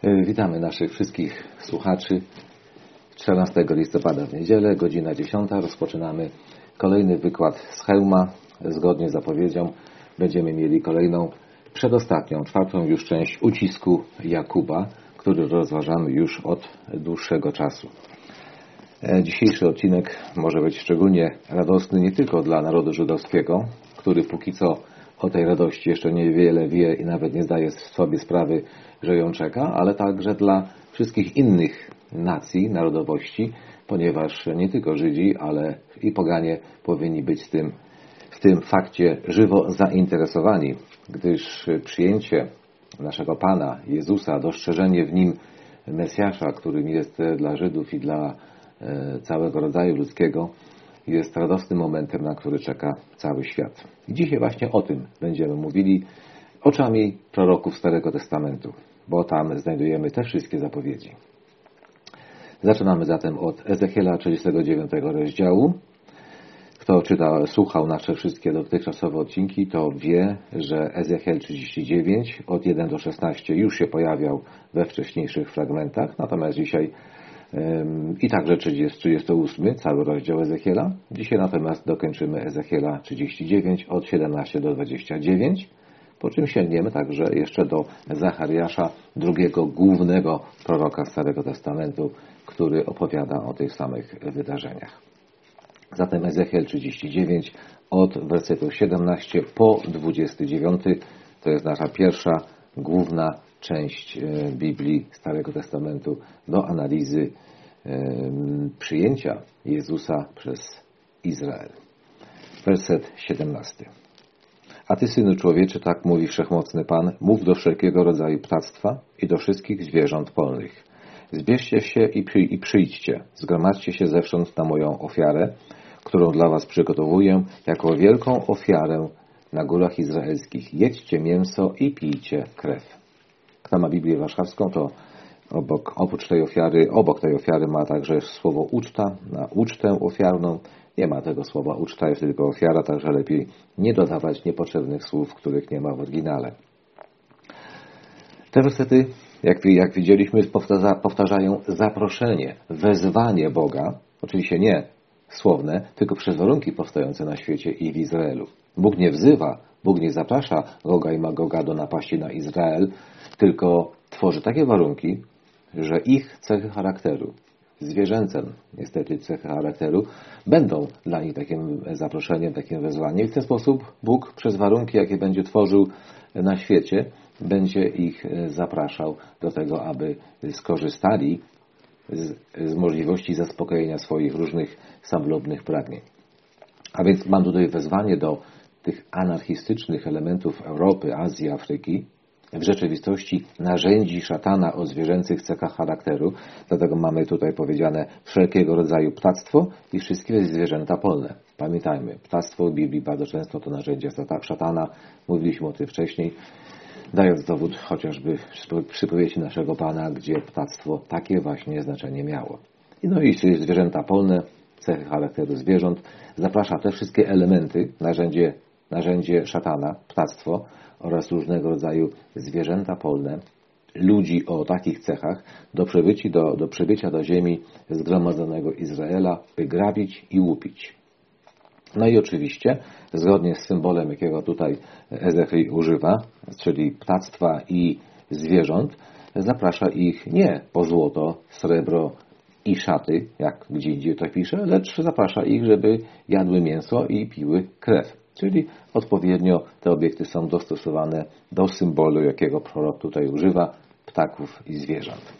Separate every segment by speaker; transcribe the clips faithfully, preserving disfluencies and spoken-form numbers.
Speaker 1: Witamy naszych wszystkich słuchaczy. czternastego listopada w niedzielę, godzina dziesiąta. Rozpoczynamy kolejny wykład z Chełma. Zgodnie z zapowiedzią będziemy mieli kolejną, przedostatnią, czwartą już część ucisku Jakuba, który rozważamy już od dłuższego czasu. Dzisiejszy odcinek może być szczególnie radosny nie tylko dla narodu żydowskiego, który póki co o tej radości jeszcze niewiele wie i nawet nie zdaje sobie sprawy, że ją czeka, ale także dla wszystkich innych nacji, narodowości, ponieważ nie tylko Żydzi, ale i poganie powinni być z tym, w tym fakcie żywo zainteresowani, gdyż przyjęcie naszego Pana Jezusa, dostrzeżenie w Nim Mesjasza, którym jest dla Żydów i dla całego rodzaju ludzkiego, jest radosnym momentem, na który czeka cały świat. I dzisiaj właśnie o tym będziemy mówili oczami proroków Starego Testamentu, bo tam znajdujemy te wszystkie zapowiedzi. Zaczynamy zatem od Ezechiela trzydziestego dziewiątego rozdziału. Kto czyta, słuchał nasze wszystkie dotychczasowe odcinki, to wie, że Ezechiel trzydzieści dziewięć od pierwszego do szesnastego już się pojawiał we wcześniejszych fragmentach, natomiast dzisiaj ym, i także trzydziesty ósmy, cały rozdział Ezechiela. Dzisiaj natomiast dokończymy Ezechiela trzydzieści dziewięć od siedemnastego do dwudziestego dziewiątego, po czym sięgniemy także jeszcze do Zachariasza, drugiego głównego proroka Starego Testamentu, który opowiada o tych samych wydarzeniach. Zatem Ezechiel trzydzieści dziewięć od wersetu siedemnastego po dwudziesty dziewiąty to jest nasza pierwsza główna część Biblii Starego Testamentu do analizy przyjęcia Jezusa przez Izrael. Werset siedemnasty. A Ty, Synu Człowieczy, tak mówi Wszechmocny Pan, mów do wszelkiego rodzaju ptactwa i do wszystkich zwierząt polnych. Zbierzcie się i, przy, i przyjdźcie, zgromadźcie się zewsząd na moją ofiarę, którą dla was przygotowuję jako wielką ofiarę na górach izraelskich. Jedźcie mięso i pijcie krew. Kto ma Biblię warszawską, to obok, oprócz tej ofiary, obok tej ofiary ma także słowo uczta, na ucztę ofiarną. Nie ma tego słowa uczta, jest tylko ofiara, także lepiej nie dodawać niepotrzebnych słów, których nie ma w oryginale. Te wersety, jak, jak widzieliśmy, powtarza, powtarzają zaproszenie, wezwanie Boga, oczywiście nie słowne, tylko przez warunki powstające na świecie i w Izraelu. Bóg nie wzywa, Bóg nie zaprasza Goga i Magoga do napaści na Izrael, tylko tworzy takie warunki, że ich cechy charakteru, zwierzęcem niestety cechy charakteru, będą dla nich takim zaproszeniem, takim wezwaniem. I w ten sposób Bóg przez warunki, jakie będzie tworzył na świecie, będzie ich zapraszał do tego, aby skorzystali z, z możliwości zaspokojenia swoich różnych samolubnych pragnień. A więc mam tutaj wezwanie do tych anarchistycznych elementów Europy, Azji, Afryki, w rzeczywistości narzędzi szatana o zwierzęcych cechach charakteru. Dlatego mamy tutaj powiedziane wszelkiego rodzaju ptactwo i wszystkie zwierzęta polne. Pamiętajmy, ptactwo w Biblii bardzo często to narzędzie szatana. Mówiliśmy o tym wcześniej, dając dowód chociażby przypowieści naszego Pana, gdzie ptactwo takie właśnie znaczenie miało. No i zwierzęta polne, cechy charakteru zwierząt, zaprasza te wszystkie elementy, narzędzie, narzędzie szatana, ptactwo oraz różnego rodzaju zwierzęta polne, ludzi o takich cechach do przybycia do, do, przybycia do ziemi zgromadzonego Izraela, by grabić i łupić. No i oczywiście, zgodnie z symbolem, jakiego tutaj Ezechiel używa, czyli ptactwa i zwierząt, zaprasza ich nie po złoto, srebro i szaty, jak gdzie indziej to pisze, lecz zaprasza ich, żeby jadły mięso i piły krew. Czyli odpowiednio te obiekty są dostosowane do symbolu, jakiego prorok tutaj używa, ptaków i zwierząt.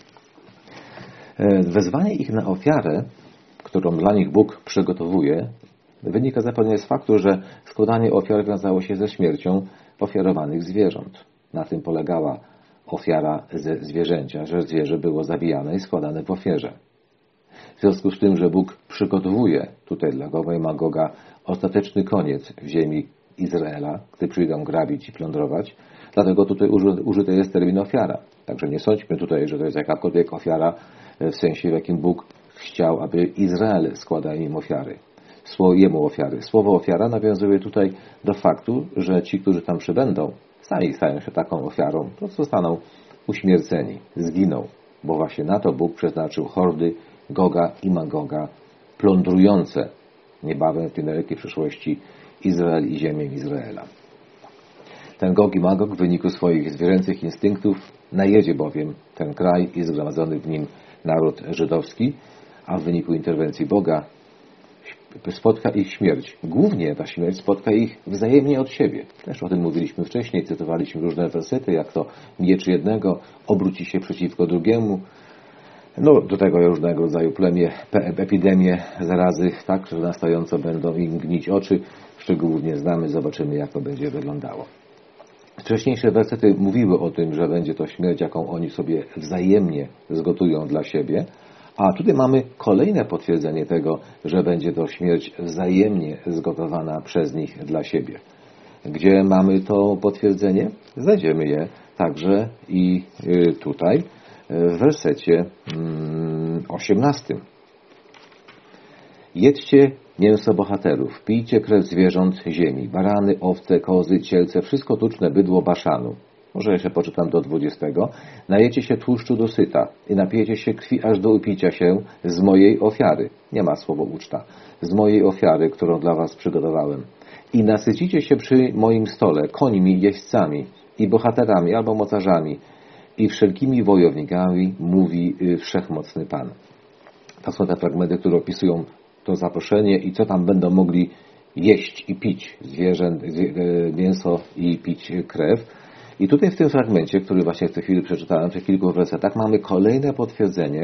Speaker 1: Wezwanie ich na ofiarę, którą dla nich Bóg przygotowuje, wynika zapewne z faktu, że składanie ofiar wiązało się ze śmiercią ofiarowanych zwierząt. Na tym polegała ofiara ze zwierzęcia, że zwierzę było zabijane i składane w ofierze. W związku z tym, że Bóg przygotowuje tutaj dla Goga i Magoga ostateczny koniec w ziemi Izraela, gdy przyjdą grabić i plądrować, dlatego tutaj użyty jest termin ofiara. Także nie sądźmy tutaj, że to jest jakakolwiek ofiara w sensie, w jakim Bóg chciał, aby Izrael składał im ofiary. Słowo jemu ofiary. Słowo ofiara nawiązuje tutaj do faktu, że ci, którzy tam przybędą, sami stają się taką ofiarą, to zostaną uśmierceni, zginą, bo właśnie na to Bóg przeznaczył hordy Goga i Magoga, plądrujące niebawem w tej dalekiej przyszłości Izrael i ziemię Izraela. Ten Gog i Magog w wyniku swoich zwierzęcych instynktów najedzie bowiem ten kraj i zgromadzony w nim naród żydowski, a w wyniku interwencji Boga spotka ich śmierć. Głównie ta śmierć spotka ich wzajemnie od siebie. Też o tym mówiliśmy wcześniej, cytowaliśmy różne wersety, jak to miecz jednego obróci się przeciwko drugiemu. No, do tego różnego rodzaju plemię, epidemie, zarazy, tak, że na stojąco będą im gnić oczy. Szczególnie znamy, zobaczymy, jak to będzie wyglądało. Wcześniejsze wersety mówiły o tym, że będzie to śmierć, jaką oni sobie wzajemnie zgotują dla siebie. A tutaj mamy kolejne potwierdzenie tego, że będzie to śmierć wzajemnie zgotowana przez nich dla siebie. Gdzie mamy to potwierdzenie? Znajdziemy je także i tutaj, w wersecie osiemnastym. Jedźcie mięso bohaterów, pijcie krew zwierząt ziemi, barany, owce, kozy, cielce, wszystko tuczne bydło Baszanu. Może jeszcze poczytam do dwudziestego. Najecie się tłuszczu dosyta i napijecie się krwi aż do upicia się z mojej ofiary. Nie ma słowo uczta. Z mojej ofiary, którą dla was przygotowałem. I nasycicie się przy moim stole końmi, jeźdźcami i bohaterami albo mocarzami i wszelkimi wojownikami, mówi Wszechmocny Pan. To są te fragmenty, które opisują to zaproszenie i co tam będą mogli jeść i pić zwierzę, mięso i pić krew. I tutaj w tym fragmencie, który właśnie w tej chwili przeczytałem, w tych kilku wersetach, mamy kolejne potwierdzenie,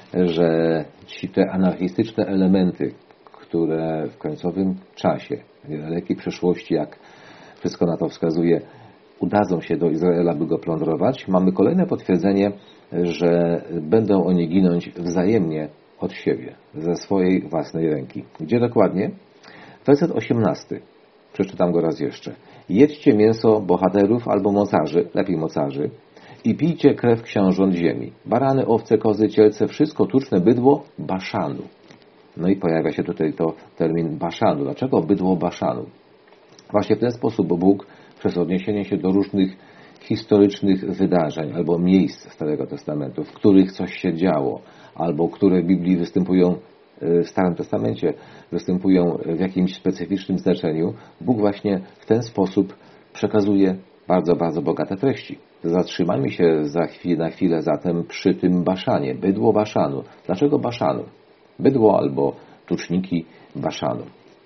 Speaker 1: że ci te anarchistyczne elementy, które w końcowym czasie, w niedalekiej przyszłości, jak wszystko na to wskazuje, udadzą się do Izraela, by go plądrować, mamy kolejne potwierdzenie, że będą oni ginąć wzajemnie od siebie, ze swojej własnej ręki. Gdzie dokładnie? Werset osiemnasty. Przeczytam go raz jeszcze. Jedźcie mięso bohaterów albo mocarzy, lepiej mocarzy, i pijcie krew książąt ziemi. Barany, owce, kozy, cielce, wszystko tuczne bydło Baszanu. No i pojawia się tutaj to termin Baszanu. Dlaczego bydło Baszanu? Właśnie w ten sposób Bóg, przez odniesienie się do różnych historycznych wydarzeń albo miejsc Starego Testamentu, w których coś się działo, albo które w Biblii występują, w Starym Testamencie występują w jakimś specyficznym znaczeniu, Bóg właśnie w ten sposób przekazuje bardzo, bardzo bogate treści. Zatrzymajmy się za chwilę, na chwilę zatem przy tym Baszanie, bydło Baszanu. Dlaczego Baszanu? Bydło albo tuczniki Baszanu.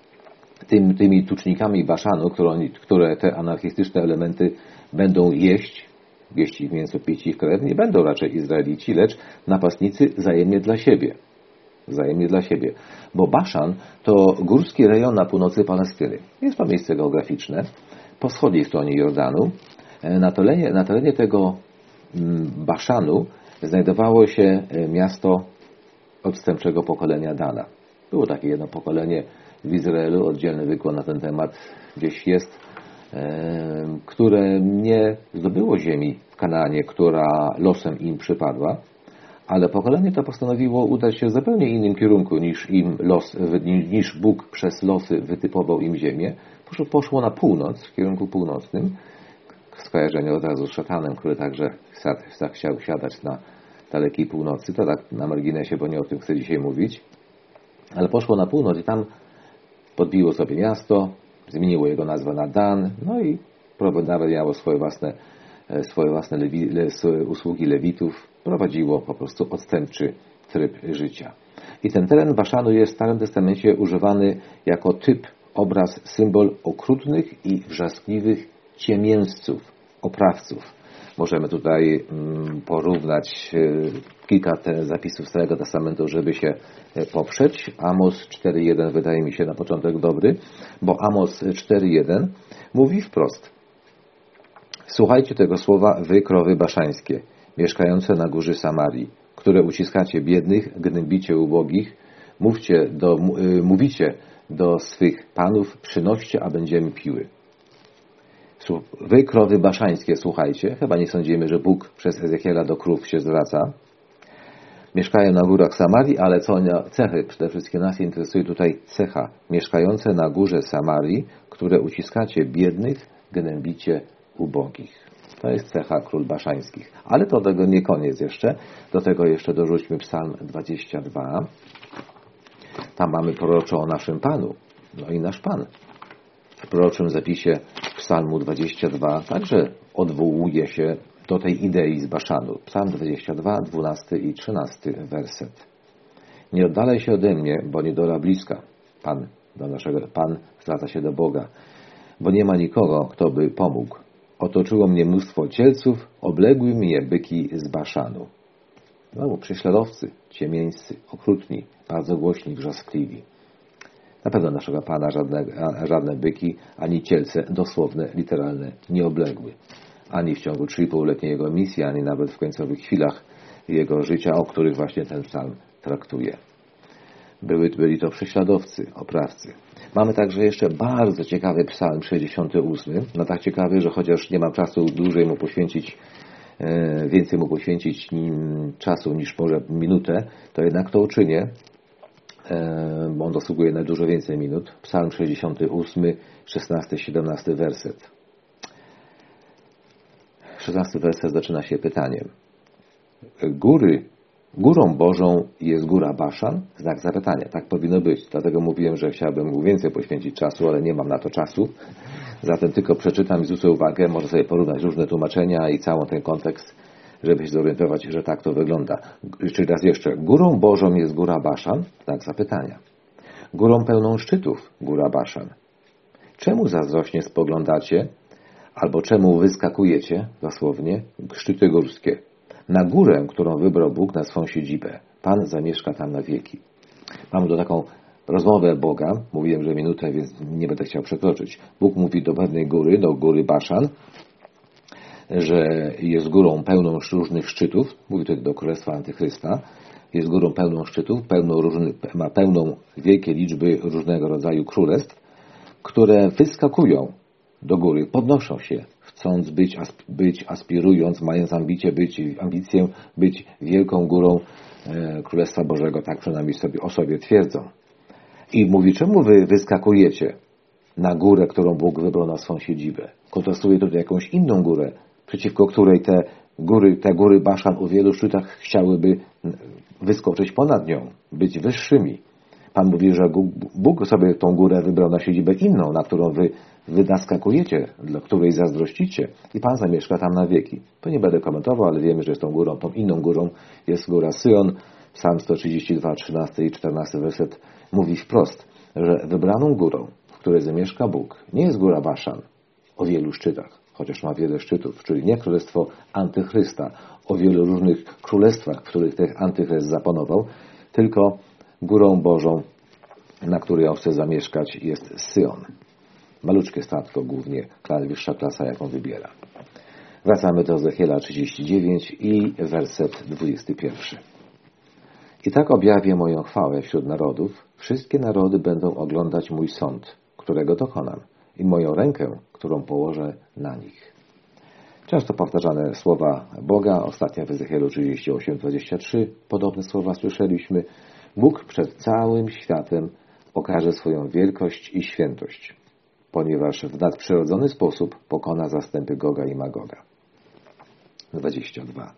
Speaker 1: Tym, tymi tucznikami Baszanu, które, które te anarchistyczne elementy będą jeść, jeść ich mięso, pić ich krew, nie będą raczej Izraelici, lecz napastnicy wzajemnie dla siebie. Wzajemnie dla siebie. Bo Baszan to górski rejon na północy Palestyny. Jest to miejsce geograficzne po wschodniej stronie Jordanu. Na terenie, na terenie tego Baszanu znajdowało się miasto odstępczego pokolenia Dana. Było takie jedno pokolenie w Izraelu, oddzielny wykład na ten temat gdzieś jest, które nie zdobyło ziemi w Kanaanie, która losem im przypadła, ale pokolenie to postanowiło udać się w zupełnie innym kierunku niż im los, niż Bóg przez losy wytypował im ziemię. Poszło na północ, w kierunku północnym, skojarzenie od razu z szatanem, który także chciał siadać na dalekiej północy. To tak na marginesie, bo nie o tym chcę dzisiaj mówić. Ale poszło na północ i tam podbiło sobie miasto, zmieniło jego nazwę na Dan, no i nawet miało swoje własne, swoje własne lewi, le, usługi lewitów, prowadziło po prostu odstępczy tryb życia. I ten teren Baszanu jest w Starym Testamencie używany jako typ, obraz, symbol okrutnych i wrzaskliwych ciemiężców, oprawców. Możemy tutaj porównać kilka zapisów Starego Testamentu, żeby się poprzeć. Amos cztery jeden wydaje mi się na początek dobry, bo Amos cztery jeden mówi wprost: słuchajcie tego słowa, wy krowy baszańskie, mieszkające na górze Samarii, które uciskacie biednych, gnębicie ubogich, mówcie do, mówicie do swych panów, przynoście, a będziemy piły. Wy krowy baszańskie, słuchajcie. Chyba nie sądzimy, że Bóg przez Ezechiela do krów się zwraca. Mieszkają na górach Samarii, ale co cechy? Przede wszystkim nas interesuje tutaj cecha. Mieszkające na górze Samarii, które uciskacie biednych, gnębicie ubogich. To jest cecha król baszańskich. Ale to tego nie koniec jeszcze. Do tego jeszcze dorzućmy psalm dwadzieścia dwa. Tam mamy prorocze o naszym Panu. No i nasz Pan w proroczym zapisie psalmu dwadzieścia dwa także odwołuje się do tej idei z Baszanu. Psalm dwadzieścia dwa, dwunasty i trzynasty werset. Nie oddalaj się ode mnie, bo niedola bliska. Pan, do naszego, Pan zwraca się do Boga, bo nie ma nikogo, kto by pomógł. Otoczyło mnie mnóstwo cielców, obległy mnie byki z Baszanu. No, prześladowcy, ciemieńscy, okrutni, bardzo głośni, wrzaskliwi. Na pewno naszego Pana żadne, żadne byki, ani cielce dosłowne, literalne nie obległy. Ani w ciągu trzy i pół-letniej jego misji, ani nawet w końcowych chwilach jego życia, o których właśnie ten psalm traktuje. Były, byli to prześladowcy, oprawcy. Mamy także jeszcze bardzo ciekawy psalm sześćdziesiąty ósmy. No tak ciekawy, że chociaż nie mam czasu dłużej mu poświęcić, e, więcej mu poświęcić nim, czasu niż może minutę, to jednak to uczynię, e, bo on zasługuje na dużo więcej minut. Psalm sześćdziesiąty ósmy, szesnasty, siedemnasty werset. szesnasty werset zaczyna się pytaniem. Góry Górą Bożą jest góra Baszan? Znak zapytania. Tak powinno być. Dlatego mówiłem, że chciałbym mu więcej poświęcić czasu, ale nie mam na to czasu. Zatem tylko przeczytam i zwrócę uwagę. Można sobie porównać różne tłumaczenia i cały ten kontekst, żeby się zorientować, że tak to wygląda. Czyli raz jeszcze. Górą Bożą jest góra Baszan? Znak zapytania. Górą pełną szczytów góra Baszan. Czemu zazdrośnie spoglądacie? Albo czemu wyskakujecie, dosłownie, szczyty górskie? Na górę, którą wybrał Bóg na swą siedzibę. Pan zamieszka tam na wieki. Mamy tu taką rozmowę Boga. Mówiłem, że minutę, więc nie będę chciał przekroczyć. Bóg mówi do pewnej góry, do góry Baszan, że jest górą pełną różnych szczytów. Mówi tutaj do Królestwa Antychrysta. Jest górą pełną szczytów, pełną różnych, ma pełną wielkie liczby różnego rodzaju królestw, które wyskakują do góry, podnoszą się, chcąc być, być aspirując, mając ambicję być, ambicję być wielką górą e, Królestwa Bożego, tak przynajmniej sobie, o sobie twierdzą. I mówi, czemu wy wyskakujecie na górę, którą Bóg wybrał na swą siedzibę? Kontrastuje tutaj jakąś inną górę, przeciwko której te góry, te góry Baszan u wielu szczytach chciałyby wyskoczyć ponad nią, być wyższymi. Pan mówi, że Bóg sobie tą górę wybrał na siedzibę inną, na którą wy Wy naskakujecie, dla której zazdrościcie i Pan zamieszka tam na wieki. To nie będę komentował, ale wiemy, że jest tą górą, tą inną górą jest góra Syjon. Psalm sto trzydzieści dwa, trzynasty i czternasty werset mówi wprost, że wybraną górą, w której zamieszka Bóg, nie jest góra Baszan o wielu szczytach, chociaż ma wiele szczytów, czyli nie królestwo Antychrysta o wielu różnych królestwach, w których ten Antychryst zapanował, tylko górą Bożą, na której on chce zamieszkać, jest Syjon. Maluczkie statko, głównie wyższa klasa, jaką wybiera. Wracamy do Ezechiela trzydzieści dziewięć i werset dwudziesty pierwszy. I tak objawię moją chwałę wśród narodów. Wszystkie narody będą oglądać mój sąd, którego dokonam, i moją rękę, którą położę na nich. Często powtarzane słowa Boga, ostatnio w Ezechielu trzydzieści osiem, dwadzieścia trzy, podobne słowa słyszeliśmy. Bóg przed całym światem okaże swoją wielkość i świętość, ponieważ w nadprzyrodzony sposób pokona zastępy Goga i Magoga. dwadzieścia dwa.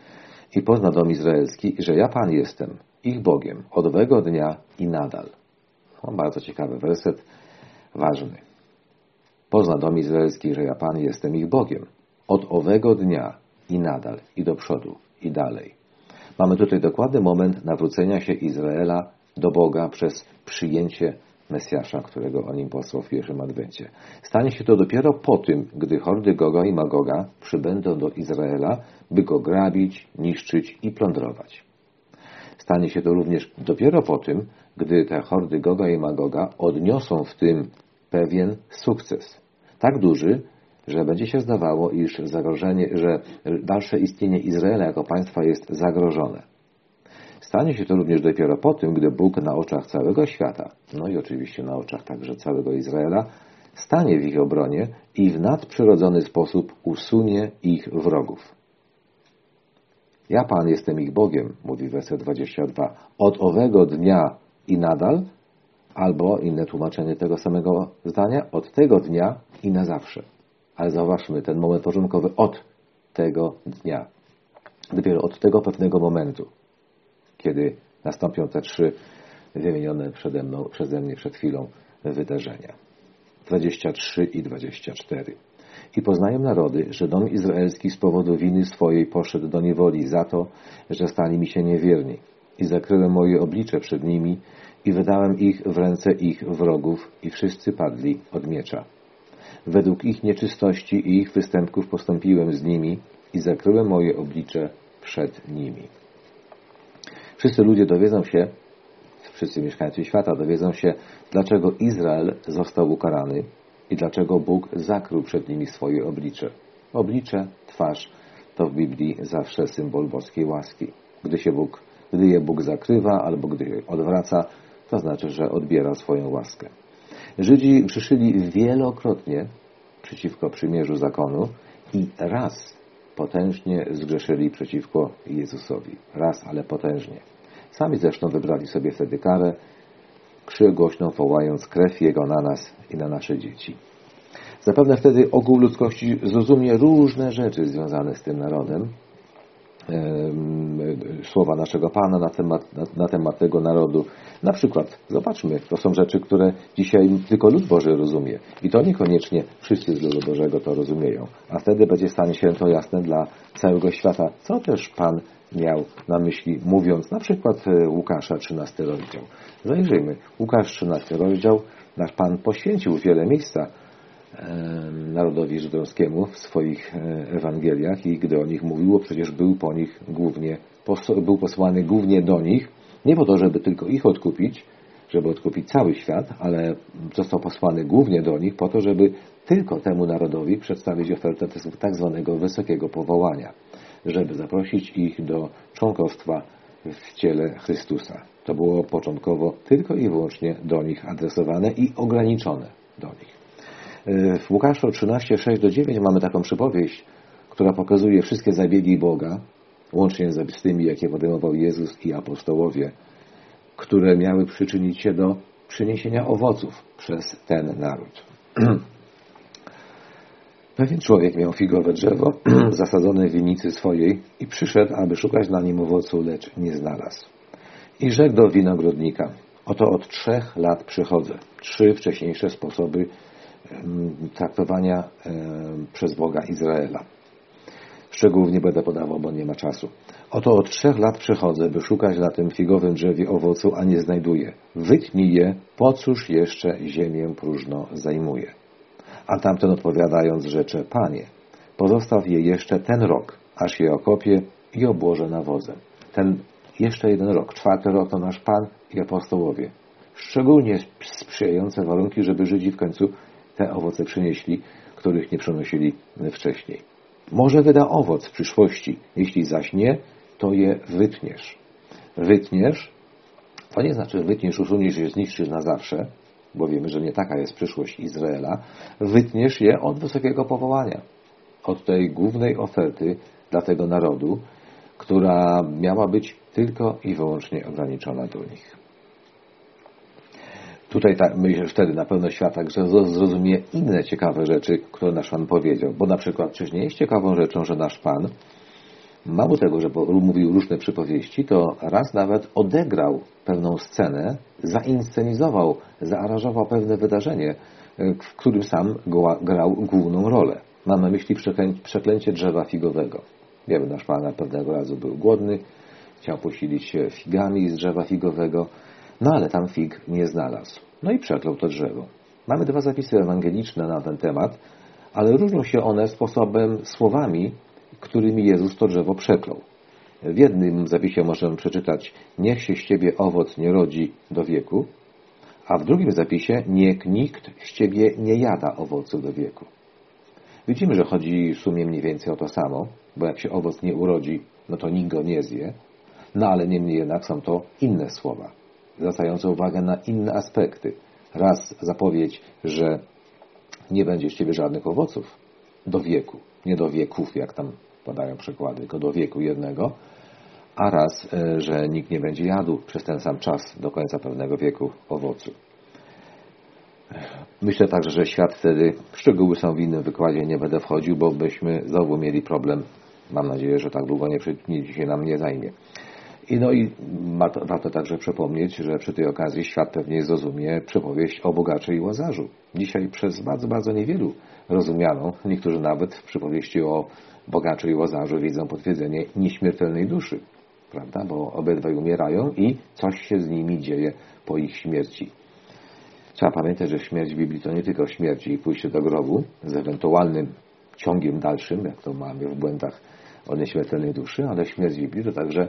Speaker 1: I pozna dom izraelski, że ja Pan jestem, ich Bogiem, od owego dnia i nadal. No, bardzo ciekawy werset, ważny. Pozna dom izraelski, że ja Pan jestem ich Bogiem, od owego dnia i nadal, i do przodu, i dalej. Mamy tutaj dokładny moment nawrócenia się Izraela do Boga przez przyjęcie Mesjasza, którego o nim posłał w pierwszym adwencie. Stanie się to dopiero po tym, gdy hordy Goga i Magoga przybędą do Izraela, by go grabić, niszczyć i plądrować. Stanie się to również dopiero po tym, gdy te hordy Goga i Magoga odniosą w tym pewien sukces. Tak duży, że będzie się zdawało, iż zagrożenie, że dalsze istnienie Izraela jako państwa jest zagrożone. Stanie się to również dopiero po tym, gdy Bóg na oczach całego świata, no i oczywiście na oczach także całego Izraela, stanie w ich obronie i w nadprzyrodzony sposób usunie ich wrogów. Ja Pan jestem ich Bogiem, mówi werset dwudziesty drugi, od owego dnia i nadal, albo inne tłumaczenie tego samego zdania, od tego dnia i na zawsze. Ale zauważmy ten moment porządkowy, od tego dnia. Dopiero od tego pewnego momentu, kiedy nastąpią te trzy wymienione przede mną, przeze mnie przed chwilą wydarzenia. dwadzieścia trzy i dwadzieścia cztery. I poznają narody, że dom izraelski z powodu winy swojej poszedł do niewoli za to, że stali mi się niewierni. I zakryłem moje oblicze przed nimi i wydałem ich w ręce ich wrogów i wszyscy padli od miecza. Według ich nieczystości i ich występków postąpiłem z nimi i zakryłem moje oblicze przed nimi. Wszyscy ludzie dowiedzą się, wszyscy mieszkańcy świata dowiedzą się, dlaczego Izrael został ukarany i dlaczego Bóg zakrył przed nimi swoje oblicze. Oblicze, twarz to w Biblii zawsze symbol boskiej łaski. Gdy się Bóg, gdy je Bóg zakrywa albo gdy je odwraca, to znaczy, że odbiera swoją łaskę. Żydzi grzeszyli wielokrotnie przeciwko przymierzu zakonu i raz potężnie zgrzeszyli przeciwko Jezusowi. Raz, ale potężnie. Sami zresztą wybrali sobie wtedy karę, krzyk głośno wołając krew Jego na nas i na nasze dzieci. Zapewne wtedy ogół ludzkości zrozumie różne rzeczy związane z tym narodem. Słowa naszego Pana na temat, na, na temat tego narodu. Na przykład, zobaczmy, to są rzeczy, które dzisiaj tylko lud Boży rozumie. I to niekoniecznie wszyscy z ludu Bożego to rozumieją. A wtedy będzie stanie się to jasne dla całego świata, co też Pan miał na myśli, mówiąc na przykład Łukasza, trzynasty rozdział. Zajrzyjmy. Łukasz, trzynasty rozdział. Nasz Pan poświęcił wiele miejsca narodowi żydowskiemu w swoich Ewangeliach i gdy o nich mówiło, przecież był po nich głównie, był posłany głównie do nich, nie po to, żeby tylko ich odkupić, żeby odkupić cały świat, ale został posłany głównie do nich po to, żeby tylko temu narodowi przedstawić ofertę tak zwanego wysokiego powołania, żeby zaprosić ich do członkostwa w ciele Chrystusa. To było początkowo tylko i wyłącznie do nich adresowane i ograniczone do nich. W Łukaszu trzynaście, sześć do dziewięć mamy taką przypowieść, która pokazuje wszystkie zabiegi Boga, łącznie z tymi, jakie podejmował Jezus i apostołowie, które miały przyczynić się do przyniesienia owoców przez ten naród. Pewien człowiek miał figowe drzewo zasadzone w winnicy swojej i przyszedł, aby szukać na nim owocu, lecz nie znalazł. I rzekł do winogrodnika: oto od trzech lat przychodzę. Trzy wcześniejsze sposoby traktowania przez Boga Izraela. Szczegółów nie będę podawał, bo nie ma czasu. Oto od trzech lat przychodzę, by szukać na tym figowym drzewie owocu, a nie znajduję. Wytnij je, po cóż jeszcze ziemię próżno zajmuje. A tamten odpowiadając rzecze: Panie, pozostaw je jeszcze ten rok, aż je okopię i obłożę nawozem. Ten jeszcze jeden rok, czwarty rok to nasz Pan i apostołowie. Szczególnie sprzyjające warunki, żeby Żydzi w końcu te owoce przynieśli, których nie przynosili wcześniej. Może wyda owoc w przyszłości, jeśli zaś nie, to je wytniesz. Wytniesz, to nie znaczy wytniesz, usuniesz je, zniszczysz na zawsze, bo wiemy, że nie taka jest przyszłość Izraela. Wytniesz je od wysokiego powołania, od tej głównej oferty dla tego narodu, która miała być tylko i wyłącznie ograniczona do nich. Tutaj tak, myślę, wtedy na pewno świat także zrozumie inne ciekawe rzeczy, które nasz Pan powiedział. Bo na przykład, czyż nie jest ciekawą rzeczą, że nasz Pan, mało tego, że mówił różne przypowieści, to raz nawet odegrał pewną scenę, zainscenizował, zaaranżował pewne wydarzenie, w którym sam grał główną rolę. Mam na myśli przeklęcie drzewa figowego. Wiemy, nasz Pan pewnego razu był głodny, chciał posilić się figami z drzewa figowego, no ale tam fig nie znalazł. No i przeklął to drzewo. Mamy dwa zapisy ewangeliczne na ten temat, ale różnią się one sposobem, słowami, którymi Jezus to drzewo przeklął. W jednym zapisie możemy przeczytać: niech się z ciebie owoc nie rodzi do wieku, a w drugim zapisie: niech nikt z ciebie nie jada owocu do wieku. Widzimy, że chodzi w sumie mniej więcej o to samo, bo jak się owoc nie urodzi, no to nikt go nie zje, no ale niemniej jednak są to inne słowa, zwracające uwagę na inne aspekty. Raz zapowiedź, że nie będzie z ciebie żadnych owoców do wieku, nie do wieków, jak tam podają przykłady, tylko do wieku jednego, a raz, że nikt nie będzie jadł przez ten sam czas do końca pewnego wieku owocu. Myślę także, że świat wtedy, szczegóły są w innym wykładzie, nie będę wchodził, bo byśmy znowu mieli problem mam nadzieję, że tak długo nie, nie się nam nie zajmie. I no i warto także przypomnieć, że przy tej okazji świat pewnie zrozumie przypowieść o bogaczy i łazarzu. Dzisiaj przez bardzo, bardzo niewielu rozumiano, niektórzy nawet w przypowieści o bogaczu i łazarzu widzą potwierdzenie nieśmiertelnej duszy, prawda? Bo obydwaj umierają i coś się z nimi dzieje po ich śmierci. Trzeba pamiętać, że śmierć w Biblii to nie tylko śmierć i pójście do grobu z ewentualnym ciągiem dalszym, jak to mamy w błędach o nieśmiertelnej duszy, ale śmierć w Biblii to także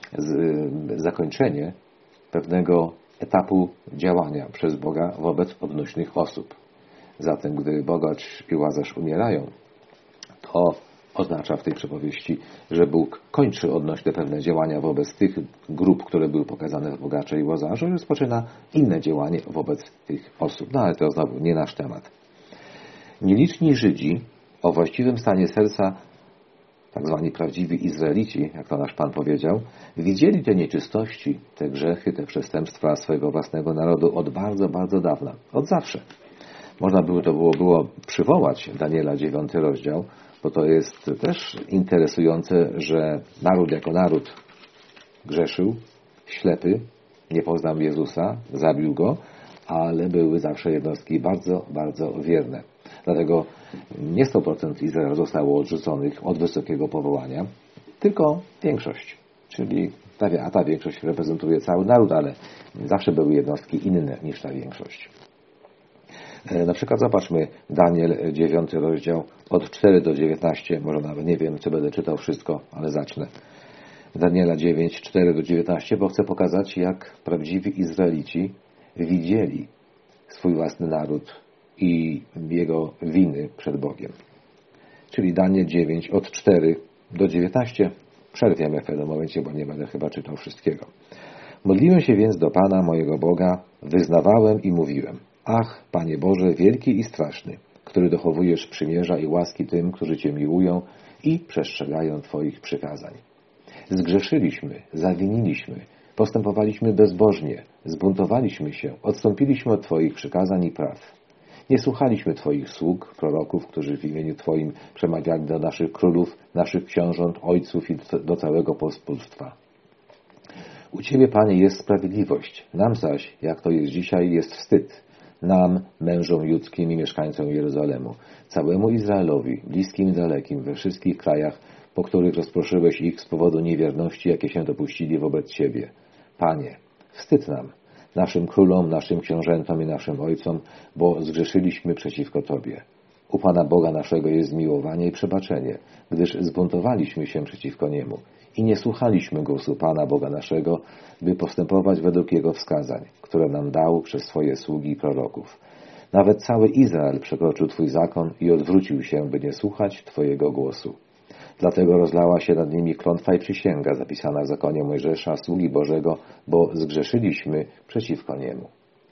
Speaker 1: zakończenie pewnego etapu działania przez Boga wobec odnośnych osób. Zatem, gdy bogacz i łazarz umierają, to oznacza w tej przypowieści, że Bóg kończy odnośne pewne działania wobec tych grup, które były pokazane w bogacze i łazarzu i rozpoczyna inne działanie wobec tych osób. No ale to znowu nie nasz temat. Nieliczni Żydzi o właściwym stanie serca, tak zwani prawdziwi Izraelici, jak to nasz Pan powiedział, widzieli te nieczystości, te grzechy, te przestępstwa swojego własnego narodu od bardzo, bardzo dawna. Od zawsze. Można by to było, było przywołać Daniela dziewiąty rozdział, bo to jest też interesujące, że naród jako naród grzeszył, ślepy, nie poznał Jezusa, zabił Go, ale były zawsze jednostki bardzo, bardzo wierne. Dlatego nie sto procent Izraela zostało odrzuconych od wysokiego powołania, tylko większość. Czyli ta, a ta większość reprezentuje cały naród, ale zawsze były jednostki inne niż ta większość. Na przykład zobaczmy Daniel dziewiąty rozdział od cztery do dziewiętnastu, może nawet nie wiem, czy będę czytał wszystko, ale zacznę. Daniela dziewięć, cztery do dziewiętnastu, bo chcę pokazać, jak prawdziwi Izraelici widzieli swój własny naród i jego winy przed Bogiem. Czyli Daniel dziewięć od cztery do dziewiętnastu. Przerwiemy w pewnym momencie, bo nie będę chyba czytał wszystkiego. Modliłem się więc do Pana, mojego Boga, wyznawałem i mówiłem: Ach, Panie Boże, wielki i straszny, który dochowujesz przymierza i łaski tym, którzy Cię miłują i przestrzegają Twoich przykazań. Zgrzeszyliśmy, zawiniliśmy, postępowaliśmy bezbożnie, zbuntowaliśmy się, odstąpiliśmy od Twoich przykazań i praw. Nie słuchaliśmy Twoich sług, proroków, którzy w imieniu Twoim przemawiali do naszych królów, naszych książąt, ojców i do całego pospólstwa. U Ciebie, Panie, jest sprawiedliwość, nam zaś, jak to jest dzisiaj, jest wstyd. Nam, mężom judzkim i mieszkańcom Jerozolemu, całemu Izraelowi, bliskim i dalekim, we wszystkich krajach, po których rozproszyłeś ich z powodu niewierności, jakie się dopuścili wobec Ciebie. Panie, wstyd nam, naszym królom, naszym książętom i naszym ojcom, bo zgrzeszyliśmy przeciwko Tobie. U Pana Boga naszego jest zmiłowanie i przebaczenie, gdyż zbuntowaliśmy się przeciwko Niemu i nie słuchaliśmy głosu Pana Boga naszego, by postępować według Jego wskazań, które nam dał przez swoje sługi i proroków. Nawet cały Izrael przekroczył Twój zakon i odwrócił się, by nie słuchać Twojego głosu. Dlatego rozlała się nad nimi klątwa i przysięga zapisana w zakonie Mojżesza, sługi Bożego, bo zgrzeszyliśmy przeciwko Niemu.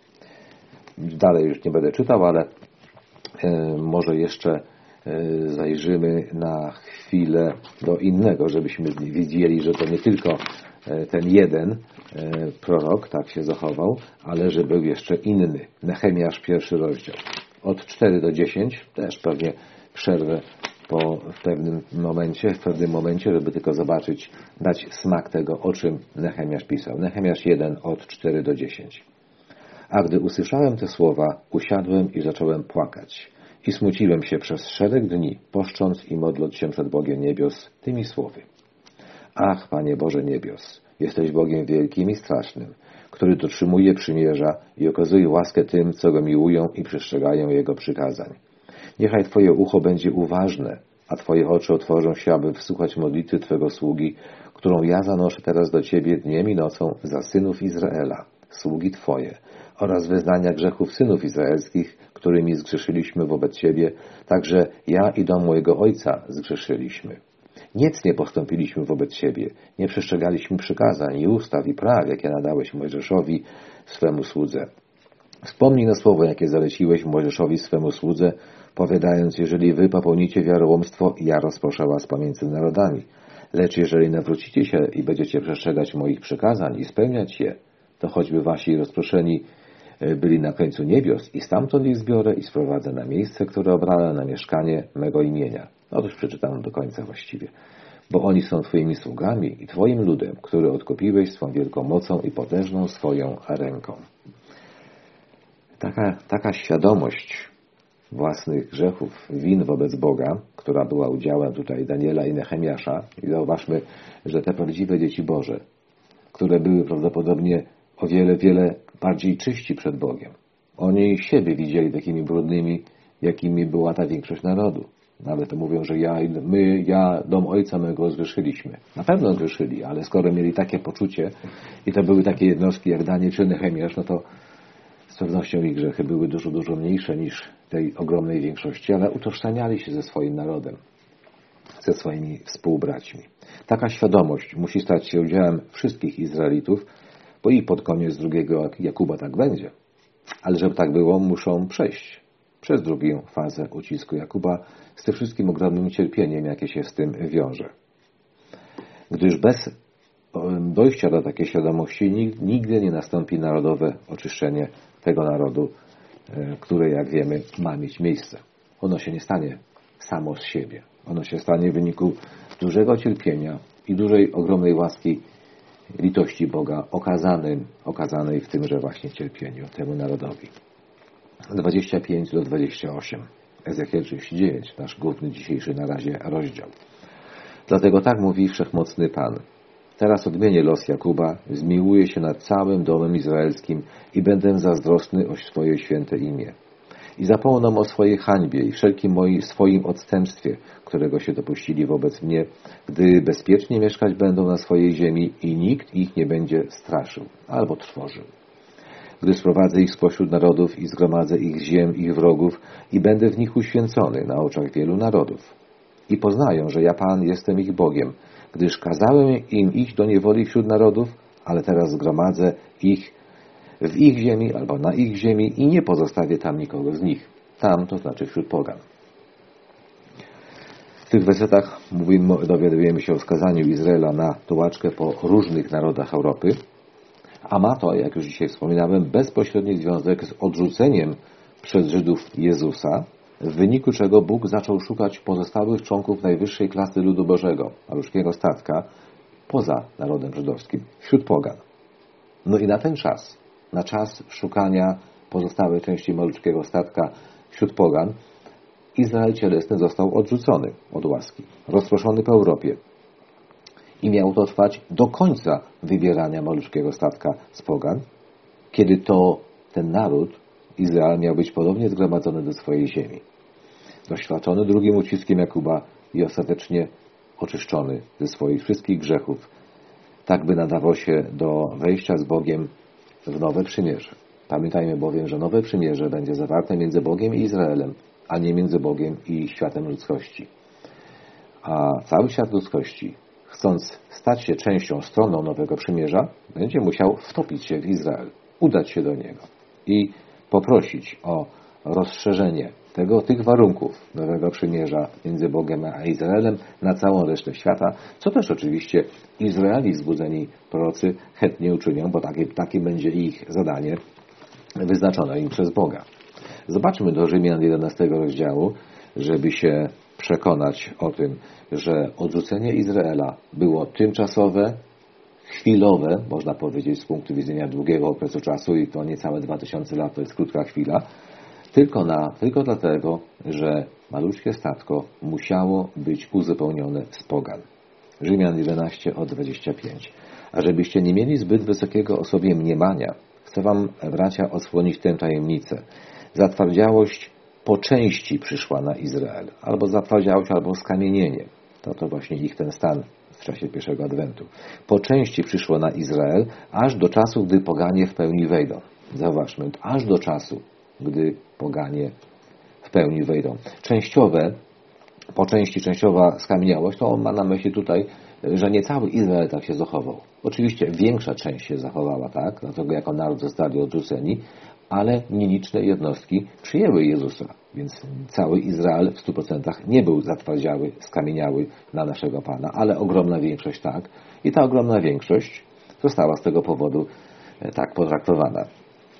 Speaker 1: Dalej już nie będę czytał, ale e, może jeszcze e, zajrzymy na chwilę do innego, żebyśmy widzieli, że to nie tylko e, ten jeden e, prorok tak się zachował, ale że był jeszcze inny. Nehemiasz, pierwszy rozdział. Od cztery do dziesięciu, też pewnie przerwę po w pewnym momencie, w pewnym momencie, żeby tylko zobaczyć, dać smak tego, o czym Nehemiasz pisał. Nehemiasz jeden, od cztery do dziesięciu. A gdy usłyszałem te słowa, usiadłem i zacząłem płakać. I smuciłem się przez szereg dni, poszcząc i modląc się przed Bogiem niebios tymi słowy. Ach, Panie Boże niebios, jesteś Bogiem wielkim i strasznym, który dotrzymuje przymierza i okazuje łaskę tym, co Go miłują i przestrzegają Jego przykazań. Niechaj Twoje ucho będzie uważne, a Twoje oczy otworzą się, aby wysłuchać modlitwy Twego sługi, którą ja zanoszę teraz do Ciebie dniem i nocą za synów Izraela, sługi Twoje, oraz wyznania grzechów synów izraelskich, którymi zgrzeszyliśmy wobec Ciebie, także ja i dom mojego ojca zgrzeszyliśmy. Nic nie postąpiliśmy wobec Ciebie, nie przestrzegaliśmy przykazań i ustaw i praw, jakie nadałeś Mojżeszowi, swemu słudze. Wspomnij na słowo, jakie zaleciłeś Mojżeszowi, swemu słudze, powiadając, jeżeli wy popełnicie wiarołomstwo, ja rozproszę was pomiędzy narodami. Lecz jeżeli nawrócicie się i będziecie przestrzegać moich przykazań i spełniać je, to choćby wasi rozproszeni byli na końcu niebios i stamtąd ich zbiorę i sprowadzę na miejsce, które obrałem na mieszkanie mego imienia. Otóż przeczytam do końca właściwie. bo oni są Twoimi sługami i Twoim ludem, który odkupiłeś swą wielką mocą i potężną swoją ręką. Taka, taka świadomość własnych grzechów, win wobec Boga, która była udziałem tutaj Daniela i Nehemiasza. I zauważmy, że te prawdziwe dzieci Boże, które były prawdopodobnie o wiele, wiele bardziej czyści przed Bogiem. Oni siebie widzieli takimi brudnymi, jakimi była ta większość narodu. Nawet mówią, że ja, my, ja, dom ojca mego zgrzeszyliśmy. Na pewno zgrzeszyli, ale skoro mieli takie poczucie i to były takie jednostki jak Daniel czy Nehemiasz, no to z pewnością ich grzechy były dużo, dużo mniejsze niż tej ogromnej większości, ale utożsamiali się ze swoim narodem, ze swoimi współbraćmi. Taka świadomość musi stać się udziałem wszystkich Izraelitów, bo i pod koniec drugiego Jakuba tak będzie. Ale żeby tak było, muszą przejść przez drugą fazę ucisku Jakuba z tym wszystkim ogromnym cierpieniem, jakie się z tym wiąże. Gdyż bez dojścia do takiej świadomości nigdy nie nastąpi narodowe oczyszczenie tego narodu, które, jak wiemy, ma mieć miejsce. Ono się nie stanie samo z siebie. Ono się stanie w wyniku dużego cierpienia i dużej, ogromnej łaski, litości Boga okazanej, okazanej w tymże właśnie cierpieniu temu narodowi. dwadzieścia pięć do dwudziestu ośmiu. Ezechiel trzydzieści dziewięć, nasz główny dzisiejszy na razie rozdział. Dlatego tak mówi Wszechmocny Pan. Teraz odmienię los Jakuba, zmiłuję się nad całym domem izraelskim i będę zazdrosny o swoje święte imię. I zapomną o swojej hańbie i wszelkim moim, swoim odstępstwie, którego się dopuścili wobec mnie, gdy bezpiecznie mieszkać będą na swojej ziemi i nikt ich nie będzie straszył albo trwożył. Gdy sprowadzę ich spośród narodów i zgromadzę ich z ziem ich wrogów i będę w nich uświęcony na oczach wielu narodów. I poznają, że ja Pan jestem ich Bogiem, gdyż kazałem im iść do niewoli wśród narodów, ale teraz zgromadzę ich w ich ziemi albo na ich ziemi i nie pozostawię tam nikogo z nich. Tam, to znaczy wśród pogan. W tych wersetach mówimy, dowiadujemy się o skazaniu Izraela na tułaczkę po różnych narodach Europy, a ma to, jak już dzisiaj wspominałem, bezpośredni związek z odrzuceniem przez Żydów Jezusa, w wyniku czego Bóg zaczął szukać pozostałych członków najwyższej klasy ludu Bożego, maluczkiego statka, poza narodem żydowskim, wśród pogan. No i na ten czas, na czas szukania pozostałej części maluczkiego statka wśród pogan, Izrael cielesny został odrzucony od łaski, rozproszony po Europie. I miało to trwać do końca wybierania maluczkiego statka z pogan, kiedy to ten naród, Izrael, miał być ponownie zgromadzony do swojej ziemi. Doświadczony drugim uciskiem Jakuba i ostatecznie oczyszczony ze swoich wszystkich grzechów, tak by nadawał się do wejścia z Bogiem w nowe przymierze. Pamiętajmy bowiem, że nowe przymierze będzie zawarte między Bogiem i Izraelem, a nie między Bogiem i światem ludzkości. A cały świat ludzkości, chcąc stać się częścią, stroną nowego przymierza, będzie musiał wtopić się w Izrael, udać się do niego i poprosić o rozszerzenie tego, tych warunków nowego przymierza między Bogiem a Izraelem na całą resztę świata, co też oczywiście Izraeli zbudzeni prorocy chętnie uczynią, bo takie, takie będzie ich zadanie wyznaczone im przez Boga. Zobaczmy do Rzymian jedenastego rozdziału, żeby się przekonać o tym, że odrzucenie Izraela było tymczasowe, chwilowe, można powiedzieć z punktu widzenia długiego okresu czasu i to niecałe dwa tysiące lat, to jest krótka chwila, tylko, na, tylko dlatego, że maluczkie statko musiało być uzupełnione z pogan. Rzymian jedenaście od dwudziestu pięciu. A żebyście nie mieli zbyt wysokiego o sobie mniemania, chcę wam, bracia, odsłonić tę tajemnicę. Zatwardziałość po części przyszła na Izrael. Albo zatwardziałość, albo skamienienie. To to właśnie ich ten stan w czasie pierwszego adwentu. Po części przyszło na Izrael, aż do czasu, gdy poganie w pełni wejdą. Zauważmy, aż do czasu, gdy poganie w pełni wejdą. Częściowe, po części częściowa skamieniałość, to on ma na myśli tutaj, że nie cały Izrael tak się zachował. Oczywiście większa część się zachowała tak, dlatego jako naród zostali odrzuceni, ale nieliczne jednostki przyjęły Jezusa. Więc cały Izrael w stu procentach nie był zatwardziały, skamieniały na naszego Pana, ale ogromna większość tak. I ta ogromna większość została z tego powodu tak potraktowana.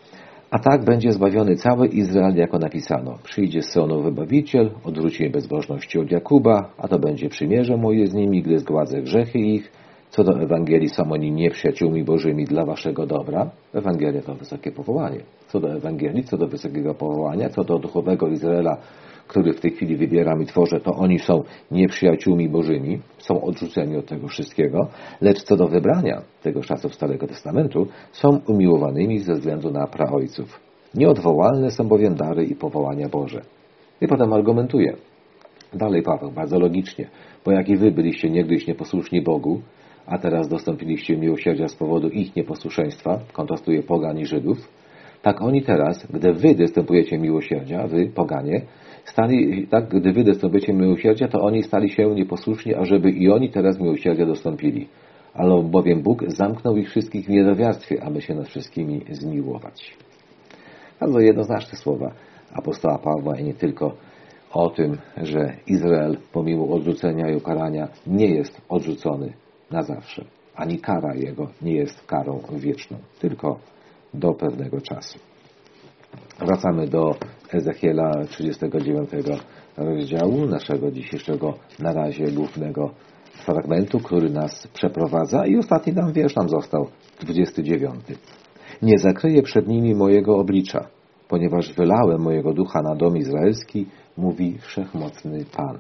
Speaker 1: A tak będzie zbawiony cały Izrael, jako napisano. Przyjdzie z Syonu wybawiciel, odwróci im bezbożności od Jakuba, a to będzie przymierze moje z nimi, gdy zgładzę grzechy ich. Co do Ewangelii, są oni nieprzyjaciółmi Bożymi dla waszego dobra. Ewangelia to wysokie powołanie. Co do Ewangelii, co do wysokiego powołania, co do duchowego Izraela, który w tej chwili wybieram i tworzę, to oni są nieprzyjaciółmi Bożymi, są odrzuceni od tego wszystkiego, lecz co do wybrania tego czasów Starego Testamentu, są umiłowanymi ze względu na praojców. Nieodwołalne są bowiem dary i powołania Boże. I potem argumentuje. Dalej Paweł, bardzo logicznie, bo jak i wy byliście niegdyś nieposłuszni Bogu, a teraz dostąpiliście miłosierdzia z powodu ich nieposłuszeństwa, kontrastuje pogan i Żydów, tak oni teraz, gdy wy dostępujecie miłosierdzia, wy, poganie, stali, tak, gdy wy dostępujecie miłosierdzia, to oni stali się nieposłuszni, ażeby i oni teraz miłosierdzia dostąpili. Ale bowiem Bóg zamknął ich wszystkich w niedowiarstwie, aby się nad wszystkimi zmiłować. Bardzo jednoznaczne słowa apostoła Pawła i nie tylko o tym, że Izrael pomimo odrzucenia i ukarania nie jest odrzucony na zawsze. Ani kara jego nie jest karą wieczną, tylko do pewnego czasu. Wracamy do Ezechiela trzydziestego dziewiątego rozdziału naszego dzisiejszego na razie głównego fragmentu, który nas przeprowadza i ostatni nam wiersz nam został, dwudziesty dziewiąty. Nie zakryję przed nimi mojego oblicza, ponieważ wylałem mojego ducha na dom izraelski, mówi Wszechmocny Pan.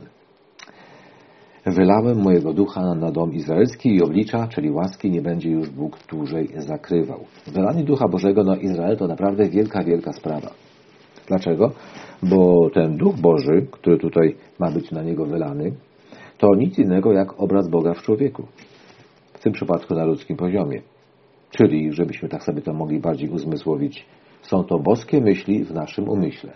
Speaker 1: Wylałem mojego ducha na dom izraelski i oblicza, czyli łaski, nie będzie już Bóg dłużej zakrywał. Wylanie Ducha Bożego na Izrael to naprawdę wielka, wielka sprawa. Dlaczego? Bo ten Duch Boży, który tutaj ma być na niego wylany, to nic innego jak obraz Boga w człowieku. W tym przypadku na ludzkim poziomie. Czyli, żebyśmy tak sobie to mogli bardziej uzmysłowić, są to boskie myśli w naszym umyśle.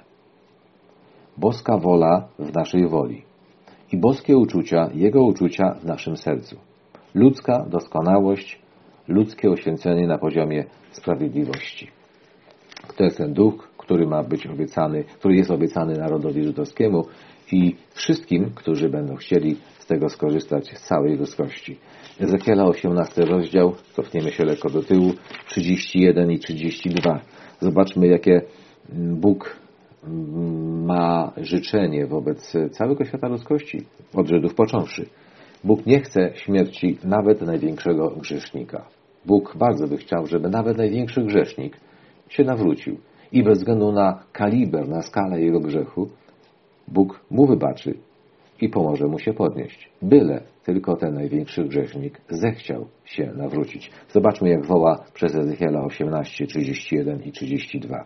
Speaker 1: Boska wola w naszej woli. I boskie uczucia, Jego uczucia w naszym sercu. Ludzka doskonałość, ludzkie oświęcenie na poziomie sprawiedliwości. To jest ten duch, który ma być obiecany, który jest obiecany narodowi żydowskiemu i wszystkim, którzy będą chcieli z tego skorzystać z całej ludzkości. Ezechiela osiemnasty rozdział, cofniemy się lekko do tyłu, trzydzieści jeden i trzydzieści dwa. Zobaczmy, jakie Bóg ma życzenie wobec całego świata ludzkości, od Żydów począwszy. Bóg nie chce śmierci nawet największego grzesznika. Bóg bardzo by chciał, żeby nawet największy grzesznik się nawrócił i bez względu na kaliber, na skalę jego grzechu, Bóg mu wybaczy i pomoże mu się podnieść. Byle tylko ten największy grzesznik zechciał się nawrócić. Zobaczmy, jak woła przez Ezechiela osiemnaście, trzydzieści jeden i trzydzieści dwa.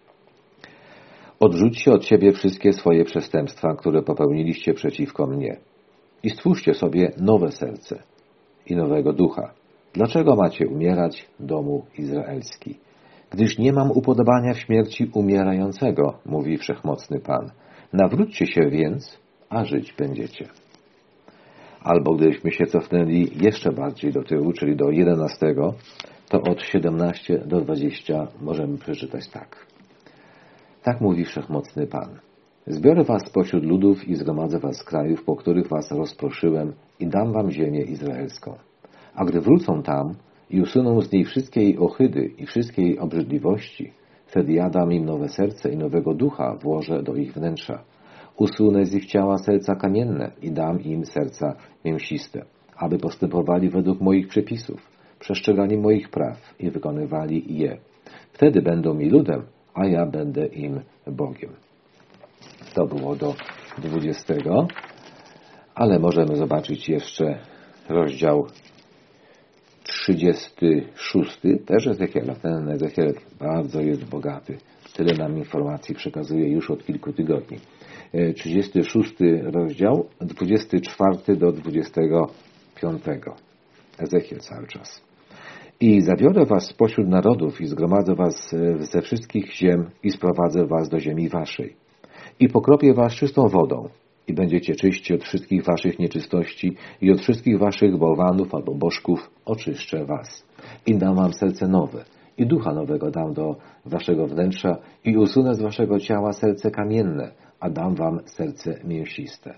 Speaker 1: Odrzućcie od siebie wszystkie swoje przestępstwa, które popełniliście przeciwko mnie i stwórzcie sobie nowe serce i nowego ducha. Dlaczego macie umierać, domu izraelski? Gdyż nie mam upodobania w śmierci umierającego, mówi Wszechmocny Pan. Nawróćcie się więc, a żyć będziecie. Albo gdybyśmy się cofnęli jeszcze bardziej do tyłu, czyli do jedenastego, to od siedemnastego do dwudziestego możemy przeczytać tak. Tak mówi Wszechmocny Pan. Zbiorę was spośród ludów i zgromadzę was z krajów, po których was rozproszyłem i dam wam ziemię izraelską. A gdy wrócą tam i usuną z niej wszystkie jej ohydy i wszystkie jej obrzydliwości, wtedy ja dam im nowe serce i nowego ducha włożę do ich wnętrza. Usunę z ich ciała serca kamienne i dam im serca mięsiste, aby postępowali według moich przepisów, przestrzegali moich praw i wykonywali je. Wtedy będą mi ludem, a ja będę im Bogiem. To było do dwudziestego, ale możemy zobaczyć jeszcze rozdział trzydziesty szósty, też Ezechiela. Ten Ezechiel bardzo jest bogaty. Tyle nam informacji przekazuje już od kilku tygodni. trzydziesty szósty rozdział, dwudziesty czwarty do dwudziestego piątego. Ezechiel cały czas. I zabiorę was spośród narodów i zgromadzę was ze wszystkich ziem i sprowadzę was do ziemi waszej. I pokropię was czystą wodą i będziecie czyści od wszystkich waszych nieczystości i od wszystkich waszych bałwanów albo bożków oczyszczę was. I dam wam serce nowe i ducha nowego dam do waszego wnętrza i usunę z waszego ciała serce kamienne, a dam wam serce mięsiste.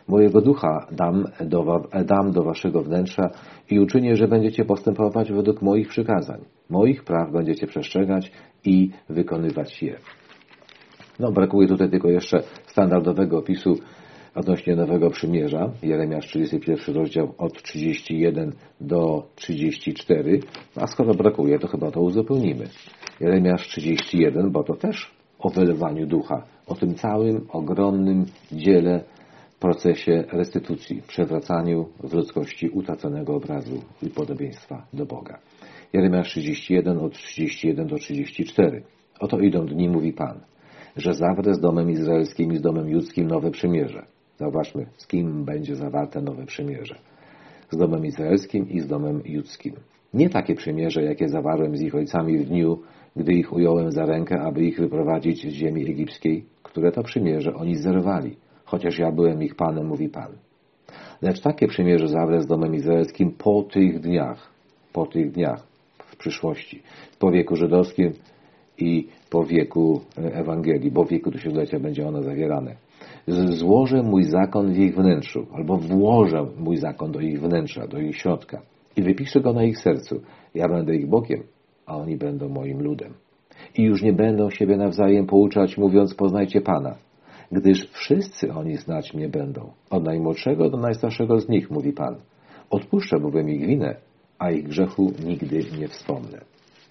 Speaker 1: Mojego ducha dam do, dam do waszego wnętrza i uczynię, że będziecie postępować według moich przykazań. Moich praw będziecie przestrzegać i wykonywać je. No, brakuje tutaj tylko jeszcze standardowego opisu odnośnie Nowego Przymierza. Jeremiasz trzydziesty pierwszy rozdział od trzydziestego pierwszego do trzydziestego czwartego. A skoro brakuje, to chyba to uzupełnimy. Jeremiasz trzydziesty jeden, bo to też o wylewaniu ducha. O tym całym ogromnym dziele, procesie restytucji, przewracaniu w ludzkości utraconego obrazu i podobieństwa do Boga. Jeremiasz trzydziesty jeden od trzydziestego pierwszego do trzydziestego czwartego. Oto idą dni, mówi Pan, że zawrę z domem izraelskim i z domem judzkim nowe przymierze. Zauważmy, z kim będzie zawarte nowe przymierze. Z domem izraelskim i z domem judzkim. Nie takie przymierze, jakie zawarłem z ich ojcami w dniu, gdy ich ująłem za rękę, aby ich wyprowadzić z ziemi egipskiej, które to przymierze oni zerwali, chociaż ja byłem ich Panem, mówi Pan. Lecz takie przymierze zawrę z domem izraelskim po tych dniach, po tych dniach, w przyszłości, po wieku żydowskim i po wieku Ewangelii, bo w wieku tysiąclecia będzie ono zawierane. Złożę mój zakon w ich wnętrzu, albo włożę mój zakon do ich wnętrza, do ich środka i wypiszę go na ich sercu. Ja będę ich Bogiem, a oni będą moim ludem. I już nie będą siebie nawzajem pouczać, mówiąc, poznajcie Pana, gdyż wszyscy oni znać mnie będą, od najmłodszego do najstarszego z nich, mówi Pan. Odpuszczę bowiem ich winę, a ich grzechu nigdy nie wspomnę.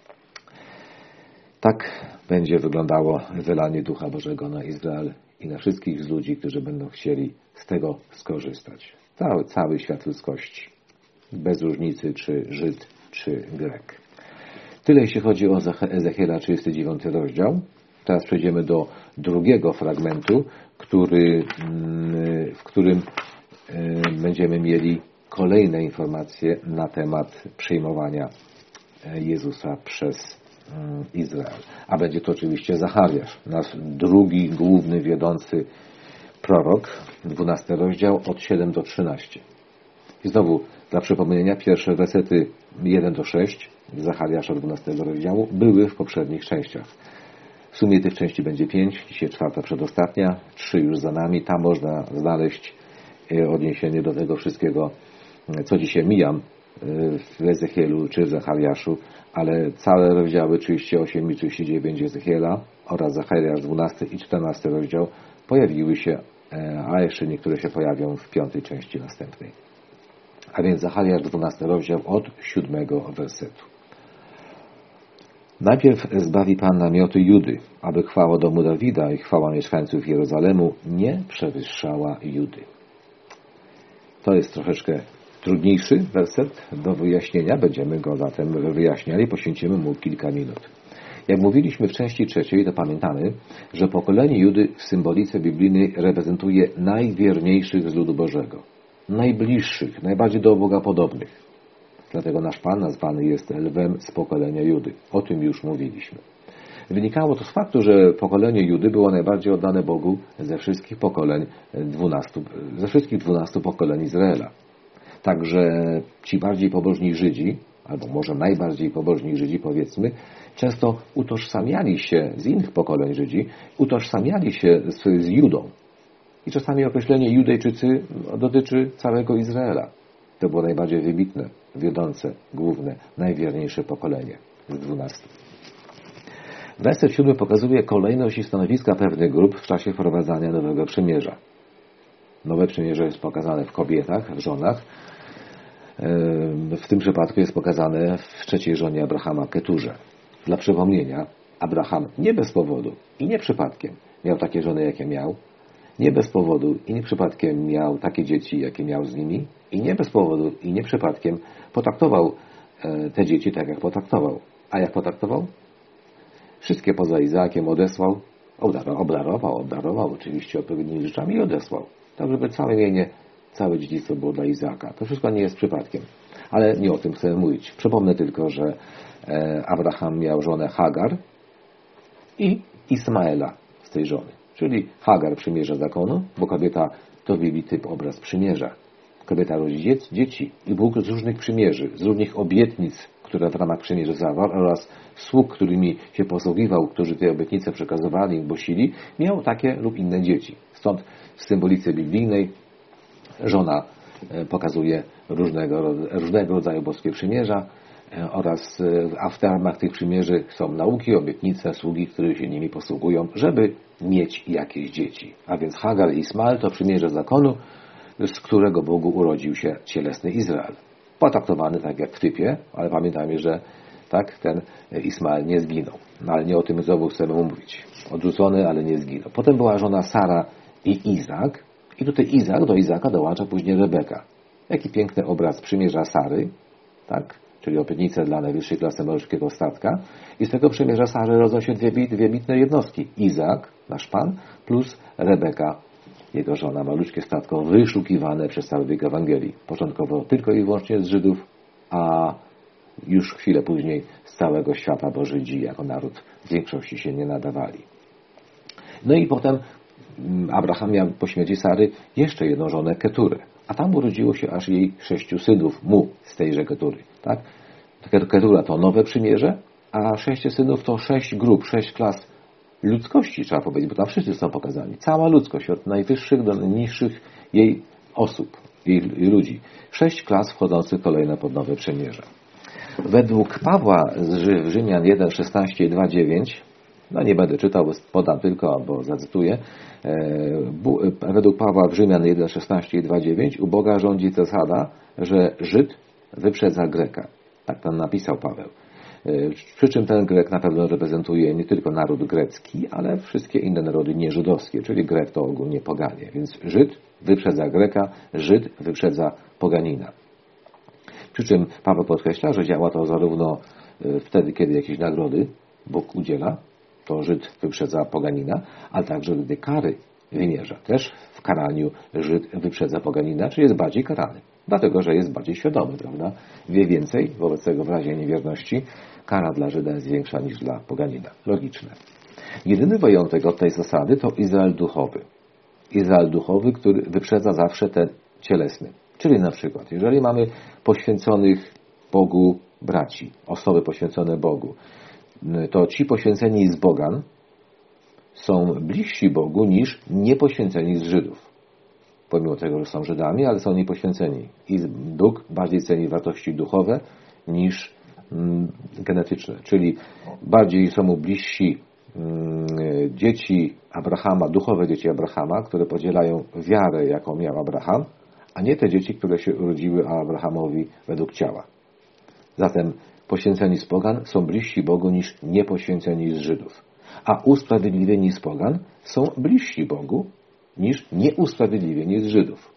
Speaker 1: Tak będzie wyglądało wylanie Ducha Bożego na Izrael i na wszystkich z ludzi, którzy będą chcieli z tego skorzystać. Cały, cały świat ludzkości. Bez różnicy, czy Żyd, czy Grek. Tyle jeśli chodzi o Ezechiela trzydziesty dziewiąty rozdział. Teraz przejdziemy do drugiego fragmentu, który, w którym będziemy mieli kolejne informacje na temat przyjmowania Jezusa przez Izrael. A będzie to oczywiście Zachariasz, nasz drugi główny wiodący prorok, dwunasty rozdział od siódmego do trzynastego. I znowu dla przypomnienia pierwsze wersety jeden do szóstego Zachariasza dwunastego rozdziału były w poprzednich częściach. W sumie tych części będzie pięć, dzisiaj czwarta przedostatnia, trzy już za nami. Tam można znaleźć odniesienie do tego wszystkiego, co dzisiaj mijam w Ezechielu czy w Zachariaszu, ale całe rozdziały trzydzieści osiem i trzydzieści dziewięć Ezechiela oraz Zachariasz dwunasty i czternasty rozdział pojawiły się, a jeszcze niektóre się pojawią w piątej części następnej. A więc Zachariasz dwunasty rozdział od siódmego wersetu. Najpierw zbawi Pan namioty Judy, aby chwała domu Dawida i chwała mieszkańców Jerozolemu nie przewyższała Judy. To jest troszeczkę trudniejszy werset do wyjaśnienia. Będziemy go zatem wyjaśniali. Poświęcimy mu kilka minut. Jak mówiliśmy w części trzeciej, to pamiętamy, że pokolenie Judy w symbolice biblijnej reprezentuje najwierniejszych z ludu Bożego. Najbliższych, najbardziej do Boga podobnych. Dlatego nasz Pan nazwany jest lwem z pokolenia Judy. O tym już mówiliśmy. Wynikało to z faktu, że pokolenie Judy było najbardziej oddane Bogu ze wszystkich pokoleń dwunastu, ze wszystkich dwunastu pokoleń Izraela. Także ci bardziej pobożni Żydzi, albo może najbardziej pobożni Żydzi, powiedzmy, często utożsamiali się z innych pokoleń Żydzi, utożsamiali się z, z Judą. I czasami określenie Judejczycy dotyczy całego Izraela. To było najbardziej wybitne, wiodące, główne, najwierniejsze pokolenie z dwunastu. Werset siódmy pokazuje kolejność i stanowiska pewnych grup w czasie wprowadzania Nowego Przymierza. Nowe Przymierze jest pokazane w kobietach, w żonach. W tym przypadku jest pokazane w trzeciej żonie Abrahama, Keturze. Dla przypomnienia, Abraham nie bez powodu i nie przypadkiem miał takie żony, jakie miał. Nie bez powodu i nie przypadkiem miał takie dzieci, jakie miał z nimi. I nie bez powodu i nie przypadkiem potraktował te dzieci tak, jak potraktował. A jak potraktował? Wszystkie poza Izaakiem odesłał, obdarował, obdarował oczywiście odpowiednimi rzeczami i odesłał. Tak, żeby całe mienie, całe dziedzictwo było dla Izaaka. To wszystko nie jest przypadkiem. Ale nie o tym chcę mówić. Przypomnę tylko, że Abraham miał żonę Hagar i Ismaela z tej żony. Czyli Hagar przymierza zakonu, bo kobieta to wielki typ, obraz przymierza. Kobieta rodzi dzieci i Bóg z różnych przymierzy, z różnych obietnic, które w ramach przymierza zawarł, oraz sług, którymi się posługiwał, którzy te obietnice przekazywali i głosili, miał takie lub inne dzieci. Stąd w symbolice biblijnej Żona pokazuje różnego, różnego rodzaju boskie przymierza oraz a w ramach tych przymierzy są nauki, obietnice, sługi, które się nimi posługują, żeby mieć jakieś dzieci. A więc Hagar i Ismael to przymierze zakonu, z którego Bogu urodził się cielesny Izrael. Potraktowany tak jak w typie, ale pamiętajmy, że tak, ten Ismael nie zginął. No ale nie o tym znowu chcemy mówić. Odrzucony, ale nie zginął. Potem była żona Sara i Izak. I tutaj Izak, do Izaka dołącza później Rebeka. Jaki piękny obraz przymierza Sary, tak? Czyli opietnice dla najwyższej klasy męskiego statka. I z tego przymierza Sary rodzą się dwie, dwie bitne jednostki. Izak, nasz Pan, plus Rebeka, jego żona. Maluczkie statko wyszukiwane przez cały wiek Ewangelii. Początkowo tylko i wyłącznie z Żydów, a już chwilę później z całego świata, bo Żydzi jako naród w większości się nie nadawali. No i potem Abraham miał po śmierci Sary jeszcze jedną żonę, Keturę. A tam urodziło się aż jej sześciu synów mu z tejże Ketury. Tak? Ketura to nowe przymierze, a sześciu synów to sześć grup, sześć klas ludzkości, trzeba powiedzieć, bo tam wszyscy są pokazani. Cała ludzkość, od najwyższych do najniższych jej osób, jej ludzi. Sześć klas wchodzących kolejne pod nowe przymierze. Według Pawła z Rzymian jeden, szesnaście i dwa, dziewięć, no nie będę czytał, podam tylko, albo zacytuję. Według Pawła w Rzymian jeden, szesnaście i dwa, dziewięć u Boga rządzi zasada, że Żyd wyprzedza Greka. Tak tam napisał Paweł. Przy czym ten Grek na pewno reprezentuje nie tylko naród grecki, ale wszystkie inne narody nieżydowskie, czyli Grek to ogólnie poganie. Więc Żyd wyprzedza Greka, Żyd wyprzedza poganina. Przy czym Paweł podkreśla, że działa to zarówno wtedy, kiedy jakieś nagrody Bóg udziela, to Żyd wyprzedza poganina, ale także gdy kary wymierza. Też w karaniu Żyd wyprzedza poganina, czy jest bardziej karany. Dlatego, że jest bardziej świadomy, prawda? Wie więcej, wobec tego w razie niewierności kara dla Żyda jest większa niż dla poganina. Logiczne. Jedyny wyjątek od tej zasady to Izrael duchowy. Izrael duchowy, który wyprzedza zawsze ten cielesny. Czyli na przykład, jeżeli mamy poświęconych Bogu braci, osoby poświęcone Bogu, to ci poświęceni z pogan są bliżsi Bogu niż niepoświęceni z Żydów. Pomimo tego, że są Żydami, ale są niepoświęceni. I Bóg bardziej ceni wartości duchowe niż mm, genetyczne. Czyli bardziej są mu bliżsi mm, dzieci Abrahama, duchowe dzieci Abrahama, które podzielają wiarę, jaką miał Abraham, a nie te dzieci, które się urodziły Abrahamowi według ciała. Zatem poświęceni z pogan są bliżsi Bogu niż niepoświęceni z Żydów. A usprawiedliwieni z pogan są bliżsi Bogu niż nieusprawiedliwieni z Żydów.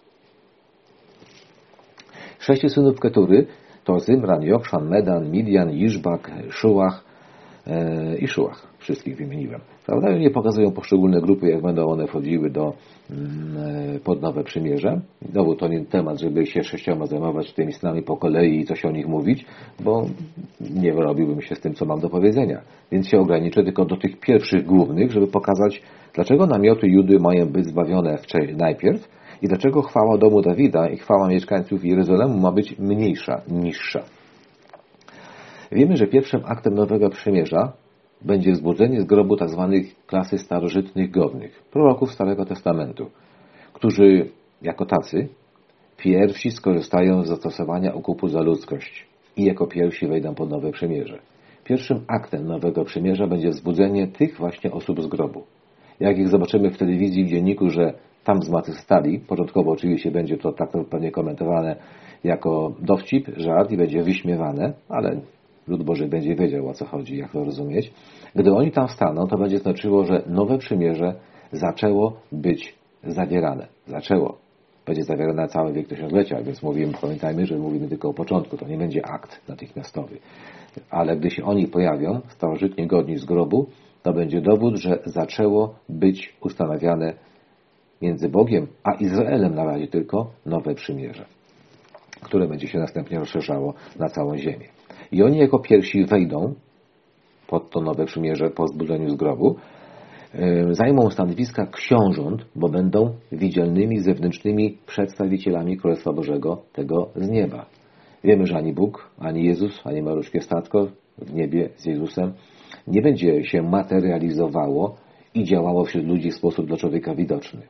Speaker 1: Sześciu synów Ketury to Zimran, Jokszan, Medan, Midian, Iszbak, Szuach e, i Szuach. Wszystkich wymieniłem. Prawda? Nie pokazują poszczególne grupy, jak będą one wchodziły do, mm, pod nowe przymierze. Znowu to nie temat, żeby się sześcioma zajmować tymi synami po kolei i coś o nich mówić, bo nie wyrobiłbym się z tym, co mam do powiedzenia. Więc się ograniczę tylko do tych pierwszych głównych, żeby pokazać, dlaczego namioty Judy mają być zbawione najpierw i dlaczego chwała domu Dawida i chwała mieszkańców Jerozolemu ma być mniejsza, niższa. Wiemy, że pierwszym aktem nowego przymierza będzie wzbudzenie z grobu tzw. klasy starożytnych godnych, proroków Starego Testamentu, którzy jako tacy pierwsi skorzystają z zastosowania okupu za ludzkość i jako pierwsi wejdą pod nowe przymierze. Pierwszym aktem nowego przymierza będzie wzbudzenie tych właśnie osób z grobu. Jak ich zobaczymy w telewizji, w dzienniku, że tam zmartwychwstali, początkowo oczywiście będzie to tak pewnie komentowane jako dowcip, żart i będzie wyśmiewane, ale lud Boży będzie wiedział, o co chodzi, jak to rozumieć. Gdy oni tam staną, to będzie znaczyło, że nowe przymierze zaczęło być zawierane. Zaczęło. Będzie zawierane na cały wiek tysiąclecia, więc mówimy, pamiętajmy, że mówimy tylko o początku. To nie będzie akt natychmiastowy. Ale gdy się oni pojawią, starożytnie godni z grobu, to będzie dowód, że zaczęło być ustanawiane między Bogiem a Izraelem na razie tylko nowe przymierze, które będzie się następnie rozszerzało na całą ziemię. I oni jako pierwsi wejdą pod to nowe przymierze po zbudzeniu z grobu, zajmą stanowiska książąt, bo będą widzialnymi zewnętrznymi przedstawicielami Królestwa Bożego tego z nieba. Wiemy, że ani Bóg, ani Jezus, ani maluczkie statko w niebie z Jezusem nie będzie się materializowało i działało wśród ludzi w sposób dla człowieka widoczny.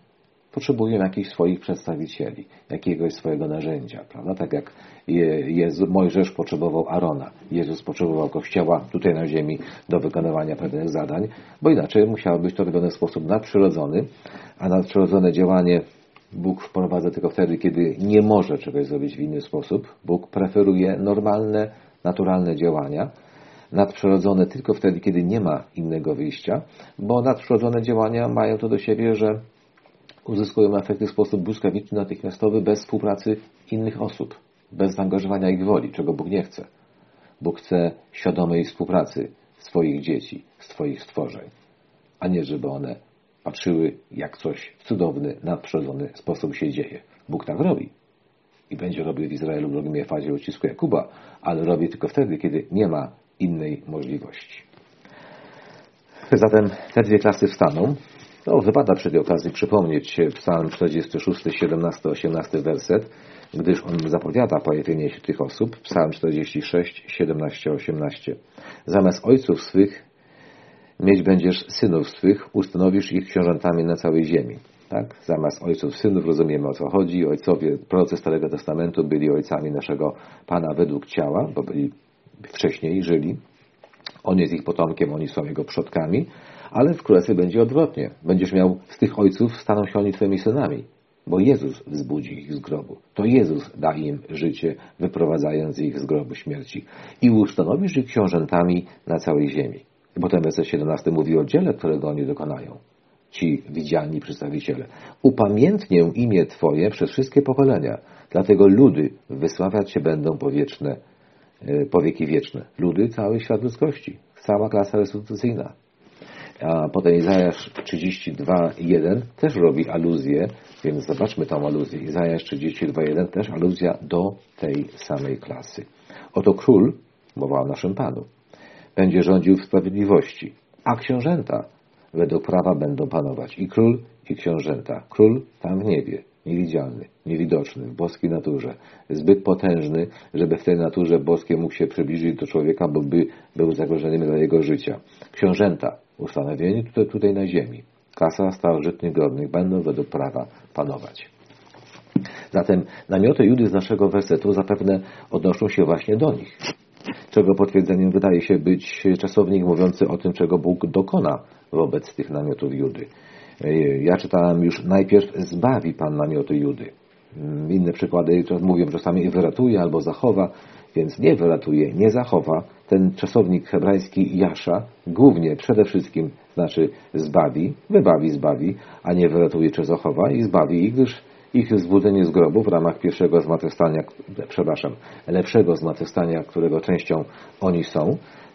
Speaker 1: potrzebują jakichś swoich przedstawicieli, jakiegoś swojego narzędzia, prawda? Tak jak Jezus, Mojżesz potrzebował Arona, Jezus potrzebował Kościoła tutaj na ziemi do wykonywania pewnych zadań, bo inaczej musiało być to robione w sposób nadprzyrodzony, a nadprzyrodzone działanie Bóg wprowadza tylko wtedy, kiedy nie może czegoś zrobić w inny sposób. Bóg preferuje normalne, naturalne działania, nadprzyrodzone tylko wtedy, kiedy nie ma innego wyjścia, bo nadprzyrodzone działania mają to do siebie, że uzyskują efekty w sposób błyskawiczny, natychmiastowy, bez współpracy innych osób, bez zaangażowania ich woli, czego Bóg nie chce. Bóg chce świadomej współpracy swoich dzieci, swoich stworzeń, a nie żeby one patrzyły, jak coś w cudowny, nadprzyrodzony sposób się dzieje. Bóg tak robi i będzie robił w Izraelu w drugim fazie ucisku Jakuba, ale robi tylko wtedy, kiedy nie ma innej możliwości. Zatem te dwie klasy wstaną. No, wypada przy tej okazji przypomnieć Psalm czterdziesty szósty, siedemnasty, osiemnasty werset, gdyż on zapowiada pojawienie się tych osób. Psalm czterdziesty szósty, siedemnaście, osiemnaście. Zamiast ojców swych mieć będziesz synów swych, ustanowisz ich książętami na całej ziemi. Tak? Zamiast ojców synów rozumiemy, o co chodzi. Ojcowie, prorocy Starego Testamentu byli ojcami naszego Pana według ciała, bo byli wcześniej, żyli. On jest ich potomkiem, oni są jego przodkami, ale w Królestwie będzie odwrotnie. Będziesz miał z tych ojców, staną się oni twoimi synami, bo Jezus wzbudzi ich z grobu. To Jezus da im życie, wyprowadzając ich z grobu śmierci. I ustanowisz ich książętami na całej ziemi. Potem werset siedemnasty mówi o dziele, którego oni dokonają. Ci widzialni przedstawiciele. Upamiętnię imię Twoje przez wszystkie pokolenia. Dlatego ludy wysławiać się będą po wieczne, po wieki wieczne. Ludy, cały świat ludzkości. Cała klasa restytucyjna. A potem Izajasz trzydzieści dwa, jeden też robi aluzję, więc zobaczmy tą aluzję. Izajasz trzydzieści dwa, jeden też aluzja do tej samej klasy. Oto król, mowa o naszym Panu, będzie rządził w sprawiedliwości, a książęta według prawa będą panować. I król, i książęta. Król tam w niebie, niewidzialny, niewidoczny, w boskiej naturze, zbyt potężny, żeby w tej naturze boskiej mógł się przybliżyć do człowieka, bo by był zagrożeniem dla jego życia. Książęta ustanowieni tutaj, tutaj na ziemi. Klasa starożytnych godnych będą według prawa panować. Zatem namioty Judy z naszego wersetu zapewne odnoszą się właśnie do nich, czego potwierdzeniem wydaje się być czasownik mówiący o tym, czego Bóg dokona wobec tych namiotów Judy. Ja czytałem już, najpierw zbawi Pan namioty Judy. Inne przykłady mówią czasami wyratuje albo zachowa, więc nie wyratuje, nie zachowa. Ten czasownik hebrajski jasza głównie, przede wszystkim znaczy zbawi, wybawi, zbawi, a nie wyratuje czy zachowa i zbawi ich, gdyż ich zbudzenie z grobu w ramach pierwszego zmartwychwstania, przepraszam, lepszego zmartwychwstania, którego częścią oni są,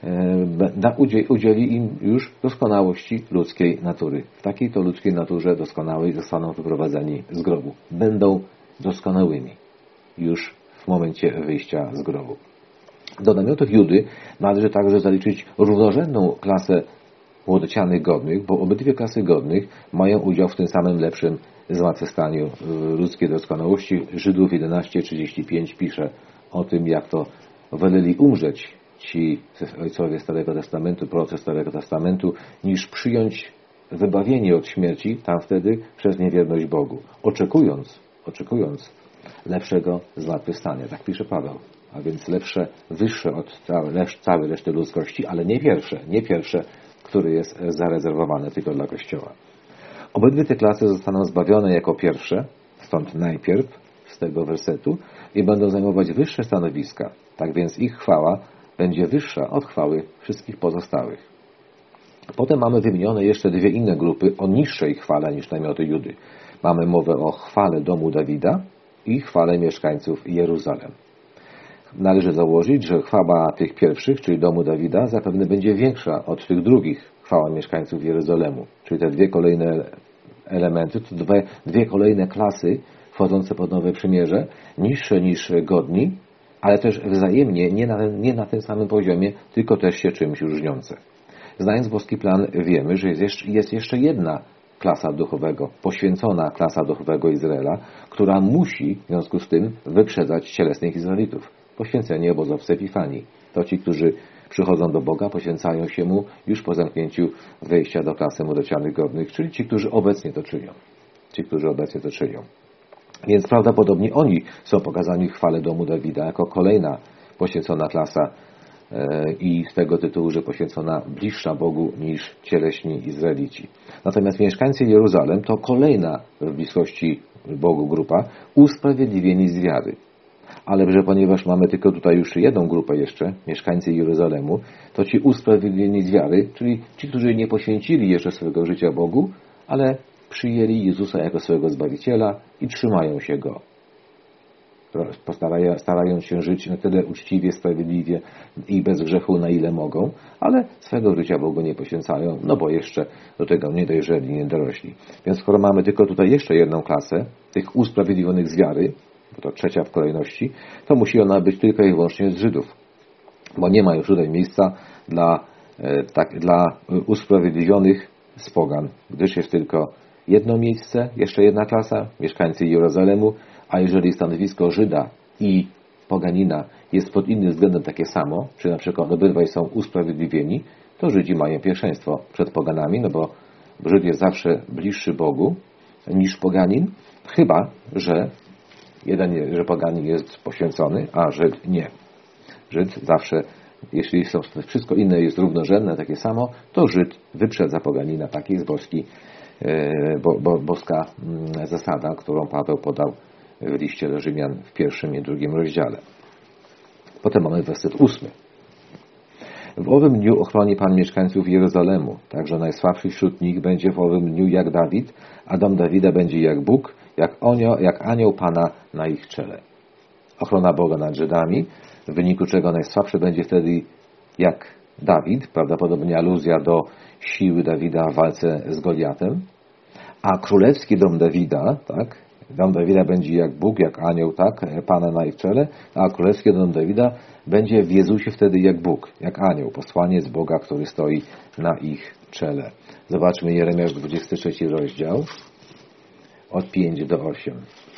Speaker 1: udzieli im już doskonałości ludzkiej natury. W takiej to ludzkiej naturze doskonałej zostaną wyprowadzeni z grobu. Będą doskonałymi już w momencie wyjścia z grobu. Do namiotów Judy należy także zaliczyć równorzędną klasę młodocianych godnych, bo obydwie klasy godnych mają udział w tym samym lepszym zmartwychwstaniu ludzkiej doskonałości. Żydów jedenaście trzydzieści pięć pisze o tym, jak to woleli umrzeć ci ojcowie Starego Testamentu, prorocy Starego Testamentu, niż przyjąć wybawienie od śmierci tam wtedy przez niewierność Bogu, oczekując, oczekując lepszego zmartwychwstania. Tak pisze Paweł. A więc lepsze, wyższe od całej reszty ludzkości, ale nie pierwsze, nie pierwsze, które jest zarezerwowane tylko dla Kościoła. Obydwie te klasy zostaną zbawione jako pierwsze, stąd najpierw z tego wersetu, i będą zajmować wyższe stanowiska. Tak więc ich chwała będzie wyższa od chwały wszystkich pozostałych. Potem mamy wymienione jeszcze dwie inne grupy o niższej chwale niż namioty Judy. Mamy mowę o chwale domu Dawida i chwale mieszkańców Jeruzalem. Należy założyć, że chwała tych pierwszych, czyli domu Dawida, zapewne będzie większa od tych drugich, chwała mieszkańców Jerozolemu. Czyli te dwie kolejne elementy, to dwie, dwie kolejne klasy wchodzące pod Nowe Przymierze, niższe niż godni, ale też wzajemnie nie na, nie na tym samym poziomie, tylko też się czymś różniące. Znając boski plan, wiemy, że jest jeszcze, jest jeszcze jedna klasa duchowego, poświęcona klasa duchowego Izraela, która musi w związku z tym wyprzedzać cielesnych Izraelitów. Poświęcenie obozowcy Epifanii. To ci, którzy przychodzą do Boga, poświęcają się Mu już po zamknięciu wejścia do klasy młodocianych godnych, czyli ci, którzy obecnie to czynią. ci, którzy obecnie to czynią. Więc prawdopodobnie oni są pokazani w chwale domu Dawida jako kolejna poświęcona klasa i z tego tytułu, że poświęcona bliższa Bogu niż cieleśni Izraelici. Natomiast mieszkańcy Jeruzalem to kolejna w bliskości Bogu grupa usprawiedliwieni z wiary. Ale że ponieważ mamy tylko tutaj już jedną grupę jeszcze, mieszkańcy Jeruzalemu, to ci usprawiedliwieni z wiary, czyli ci, którzy nie poświęcili jeszcze swojego życia Bogu, ale przyjęli Jezusa jako swojego Zbawiciela i trzymają się Go. Starają się żyć na tyle uczciwie, sprawiedliwie i bez grzechu, na ile mogą, ale swego życia Bogu nie poświęcają, no bo jeszcze do tego nie dojrzeli, nie dorośli. Więc skoro mamy tylko tutaj jeszcze jedną klasę, tych usprawiedliwionych z wiary, bo to trzecia w kolejności, to musi ona być tylko i wyłącznie z Żydów. Bo nie ma już tutaj miejsca dla, tak, dla usprawiedliwionych z pogan, gdyż jest tylko jedno miejsce, jeszcze jedna klasa, mieszkańcy Jeruzalemu, a jeżeli stanowisko Żyda i poganina jest pod innym względem takie samo, czy na przykład obydwaj są usprawiedliwieni, to Żydzi mają pierwszeństwo przed poganami, no bo Żyd jest zawsze bliższy Bogu niż poganin, chyba że jeden, że poganin jest poświęcony, a Żyd nie. Żyd zawsze, jeśli są, wszystko inne jest równorzędne, takie samo, to Żyd wyprzedza poganina. Taki jest boski, bo, bo, boska zasada, którą Paweł podał w liście do Rzymian w pierwszym i drugim rozdziale. Potem mamy werset ósmy. W owym dniu ochroni Pan mieszkańców Jeruzalemu, także najsłabszy wśród nich będzie w owym dniu jak Dawid, a dom Dawida będzie jak Bóg, jak, onio, jak anioł Pana na ich czele. Ochrona Boga nad Żydami, w wyniku czego najsłabszy będzie wtedy jak Dawid, prawdopodobnie aluzja do siły Dawida w walce z Goliatem, a królewski dom Dawida, tak, dom Dawida będzie jak Bóg, jak anioł, tak, Pana na ich czele, a królewski dom Dawida będzie w Jezusie wtedy jak Bóg, jak anioł, posłaniec Boga, który stoi na ich czele. Zobaczmy Jeremiasz dwudziesty trzeci rozdział, od pięć do osiem.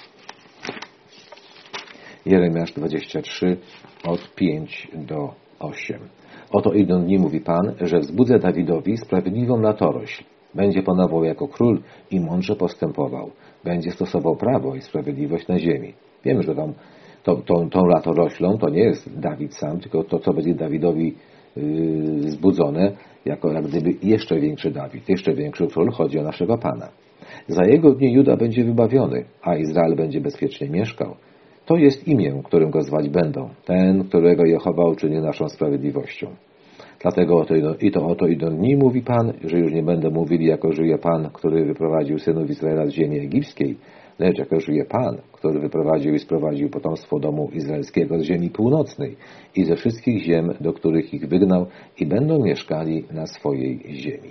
Speaker 1: Jeremiasz dwadzieścia trzy, od pięć do osiem. Oto idą dni, mówi Pan, że wzbudzę Dawidowi sprawiedliwą latorośl. Będzie panował jako król i mądrze postępował. Będzie stosował prawo i sprawiedliwość na ziemi. Wiemy, że tą, tą, tą, tą latoroślą to nie jest Dawid sam, tylko to, co będzie Dawidowi yy, zbudzone, jako jak gdyby jeszcze większy Dawid, jeszcze większy król. Chodzi o naszego Pana. Za jego dni Juda będzie wybawiony, a Izrael będzie bezpiecznie mieszkał. To jest imię, którym go zwać będą. Ten, którego Jehowa uczynił naszą sprawiedliwością. Dlatego oto idą, i to oto idą dni, mówi Pan, że już nie będę mówili, jako żyje Pan, który wyprowadził synów Izraela z ziemi egipskiej, lecz jako żyje Pan, który wyprowadził i sprowadził potomstwo domu izraelskiego z ziemi północnej i ze wszystkich ziem, do których ich wygnał, i będą mieszkali na swojej ziemi.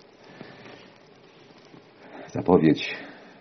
Speaker 1: Zapowiedź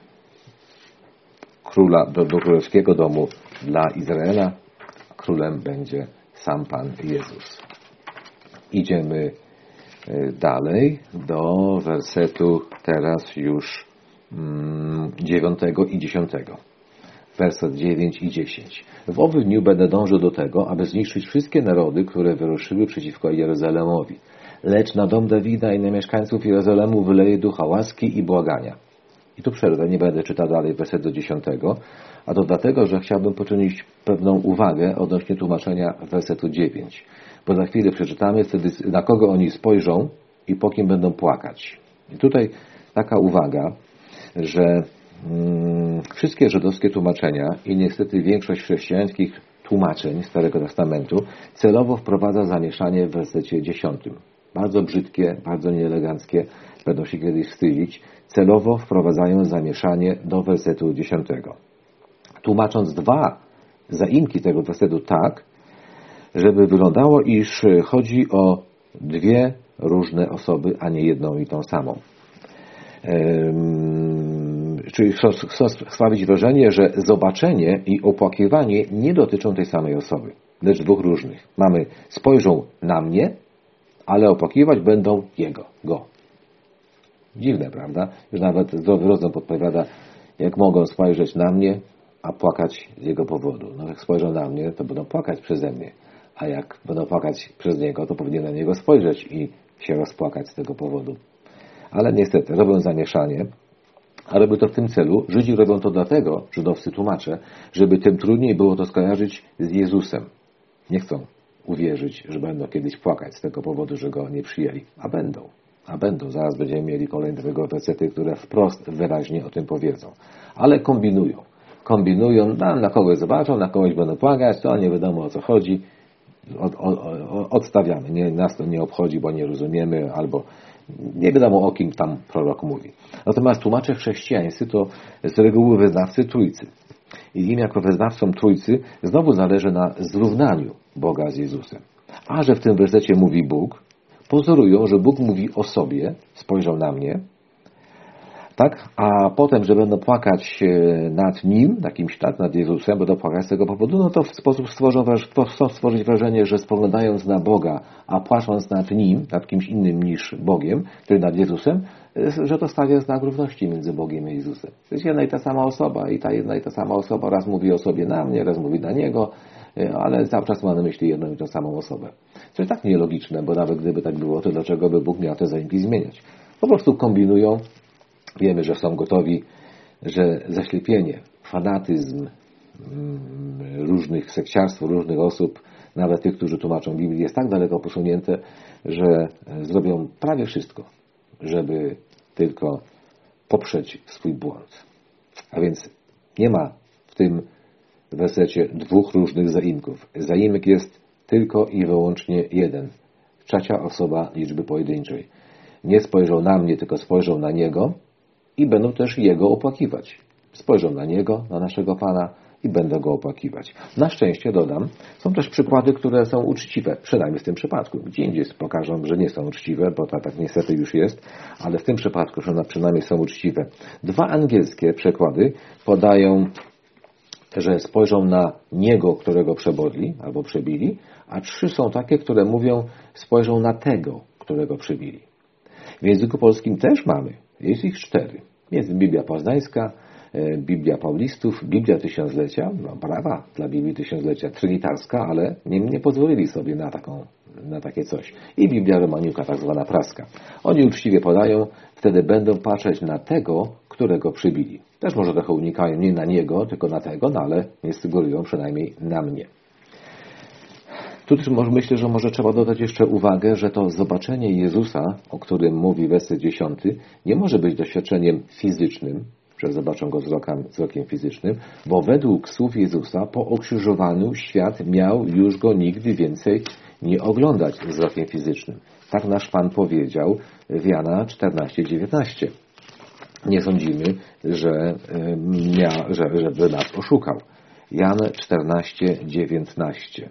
Speaker 1: króla do, do królewskiego domu dla Izraela. Królem będzie sam Pan Jezus. Idziemy dalej do wersetu teraz już dziewiątego i dziesiątego. Werset dziewięć i dziesięć. W owym dniu będę dążył do tego, aby zniszczyć wszystkie narody, które wyruszyły przeciwko Jeruzalemowi. Lecz na dom Dawida i na mieszkańców Jeruzalemu wyleje ducha łaski i błagania. I tu przerwę, nie będę czytał dalej wersetu dziesiątego, a to dlatego, że chciałbym poczynić pewną uwagę odnośnie tłumaczenia wersetu dziewięć. Bo za chwilę przeczytamy wtedy, na kogo oni spojrzą i po kim będą płakać. I tutaj taka uwaga, że mm, wszystkie żydowskie tłumaczenia i niestety większość chrześcijańskich tłumaczeń Starego Testamentu celowo wprowadza zamieszanie w wersecie dziesiątym. Bardzo brzydkie, bardzo nieeleganckie, będą się kiedyś wstydzić. Celowo wprowadzają zamieszanie do wersetu dziesiątego. Tłumacząc dwa zaimki tego wersetu tak, żeby wyglądało, iż chodzi o dwie różne osoby, a nie jedną i tą samą. Ehm, czyli chcę sprawić wrażenie, że zobaczenie i opłakiwanie nie dotyczą tej samej osoby, lecz dwóch różnych. Mamy, spojrzą na mnie, ale opłakiwać będą jego, go. Dziwne, prawda? Już nawet zdrowy rozum podpowiada, jak mogą spojrzeć na mnie, a płakać z jego powodu. No jak spojrzą na mnie, to będą płakać przeze mnie. A jak będą płakać przez niego, to powinien na niego spojrzeć i się rozpłakać z tego powodu. Ale niestety robią zamieszanie, A robią to w tym celu. Żydzi robią to dlatego, żydowscy tłumacze, żeby tym trudniej było to skojarzyć z Jezusem. Nie chcą uwierzyć, że będą kiedyś płakać z tego powodu, że Go nie przyjęli. A będą. A będą. Zaraz będziemy mieli kolejne tego wersety, które wprost, wyraźnie o tym powiedzą. Ale kombinują. Kombinują, na, na kogoś zobaczą, na kogoś będą płakać, to nie wiadomo o co chodzi. Od, od, odstawiamy. Nie, nas to nie obchodzi, bo nie rozumiemy, albo nie wiadomo o kim tam prorok mówi. Natomiast tłumacze chrześcijańscy to z reguły wyznawcy Trójcy. I im jako wyznawcom Trójcy znowu zależy na zrównaniu Boga z Jezusem. A że w tym wersecie mówi Bóg, pozorują, że Bóg mówi o sobie, spojrzał na mnie, tak? A potem, że będą płakać nad Nim, na kimś tak, nad Jezusem, będą płakać z tego powodu, no to w sposób stworzą, chcą stworzyć wrażenie, że spoglądając na Boga, a płacząc nad Nim, nad kimś innym niż Bogiem, czyli nad Jezusem, że to stawia znak równości między Bogiem i Jezusem. To jest jedna i ta sama osoba i ta jedna i ta sama osoba raz mówi o sobie na mnie, raz mówi na Niego, ale cały czas ma na myśli jedną i tą samą osobę. Co jest tak nielogiczne, bo nawet gdyby tak było, to dlaczego by Bóg miał te zaimki zmieniać? Po prostu kombinują. Wiemy, że są gotowi, że zaślepienie, fanatyzm różnych sekciarstw, różnych osób, nawet tych, którzy tłumaczą Biblię, jest tak daleko posunięte, że zrobią prawie wszystko, żeby tylko poprzeć swój błąd. A więc nie ma w tym wersecie dwóch różnych zaimków. Zaimek jest tylko i wyłącznie jeden. Trzecia osoba liczby pojedynczej. Nie spojrzał na mnie, tylko spojrzał na Niego i będą też Jego opłakiwać. Spojrzą na Niego, na naszego Pana i będą Go opłakiwać. Na szczęście, dodam, są też przykłady, które są uczciwe, przynajmniej w tym przypadku. Gdzie indziej pokażą, że nie są uczciwe, bo to tak niestety już jest, ale w tym przypadku przynajmniej są uczciwe. Dwa angielskie przekłady podają, że spojrzą na Niego, którego przebodli albo przebili, a trzy są takie, które mówią, spojrzą na tego, którego przebili. W języku polskim też mamy. Jest ich cztery. Jest Biblia Poznańska, Biblia Paulistów, Biblia Tysiąclecia, no brawa dla Biblii Tysiąclecia, trynitarska, ale nie, nie pozwolili sobie na, taką, na takie coś. I Biblia Romaniuka, tak zwana praska. Oni uczciwie podają, wtedy będą patrzeć na tego, którego przybili. Też może trochę unikają nie na Niego, tylko na tego, no ale nie sugerują przynajmniej na mnie. Tu też myślę, że może trzeba dodać jeszcze uwagę, że to zobaczenie Jezusa, o którym mówi werset dziesiąty, nie może być doświadczeniem fizycznym, że zobaczą Go wzrokiem, wzrokiem fizycznym, bo według słów Jezusa po ukrzyżowaniu świat miał już Go nigdy więcej nie oglądać wzrokiem fizycznym. Tak nasz Pan powiedział w Jana czternaście dziewiętnaście. Nie sądzimy, że, mia, że, że nas oszukał. Jan czternaście dziewiętnaście.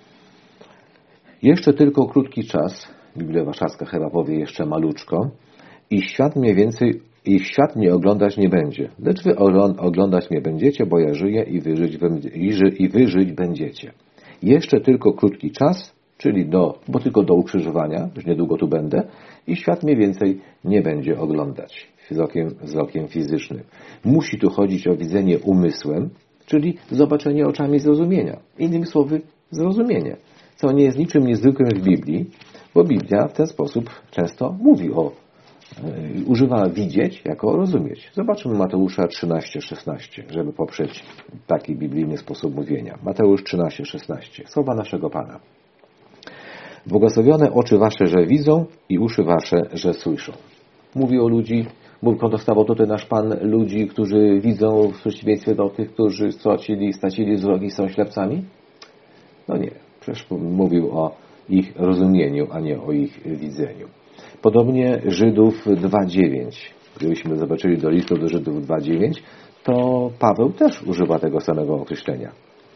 Speaker 1: Jeszcze tylko krótki czas, Biblia Warszawska chyba powie jeszcze maluczko, i świat mniej więcej, i świat mnie oglądać nie będzie. Lecz wy oglądać mnie będziecie, bo ja żyję i wy żyć, i wy żyć będziecie. Jeszcze tylko krótki czas, czyli do, bo tylko do ukrzyżowania, już niedługo tu będę, i świat mniej więcej nie będzie oglądać wzrokiem, wzrokiem fizycznym. Musi tu chodzić o widzenie umysłem, czyli zobaczenie oczami zrozumienia. Innymi słowy, zrozumienie. Co nie jest niczym niezwykłym w Biblii, bo Biblia w ten sposób często mówi o, yy, używa widzieć jako rozumieć. Zobaczmy Mateusza trzynaście szesnaście, żeby poprzeć taki biblijny sposób mówienia. Mateusz trzynaście szesnaście. Słowa naszego Pana. Błogosławione oczy wasze, że widzą i uszy wasze, że słyszą. Mówi o ludzi, mówi, kontestował tutaj nasz Pan ludzi, którzy widzą w przeciwieństwie do tych, którzy stracili, stracili wzrok i są ślepcami? No nie. Przecież mówił o ich rozumieniu, a nie o ich widzeniu. Podobnie Żydów dwa dziewięć. Gdybyśmy zobaczyli do listu do Żydów dwa dziewięć, to Paweł też używa tego samego określenia.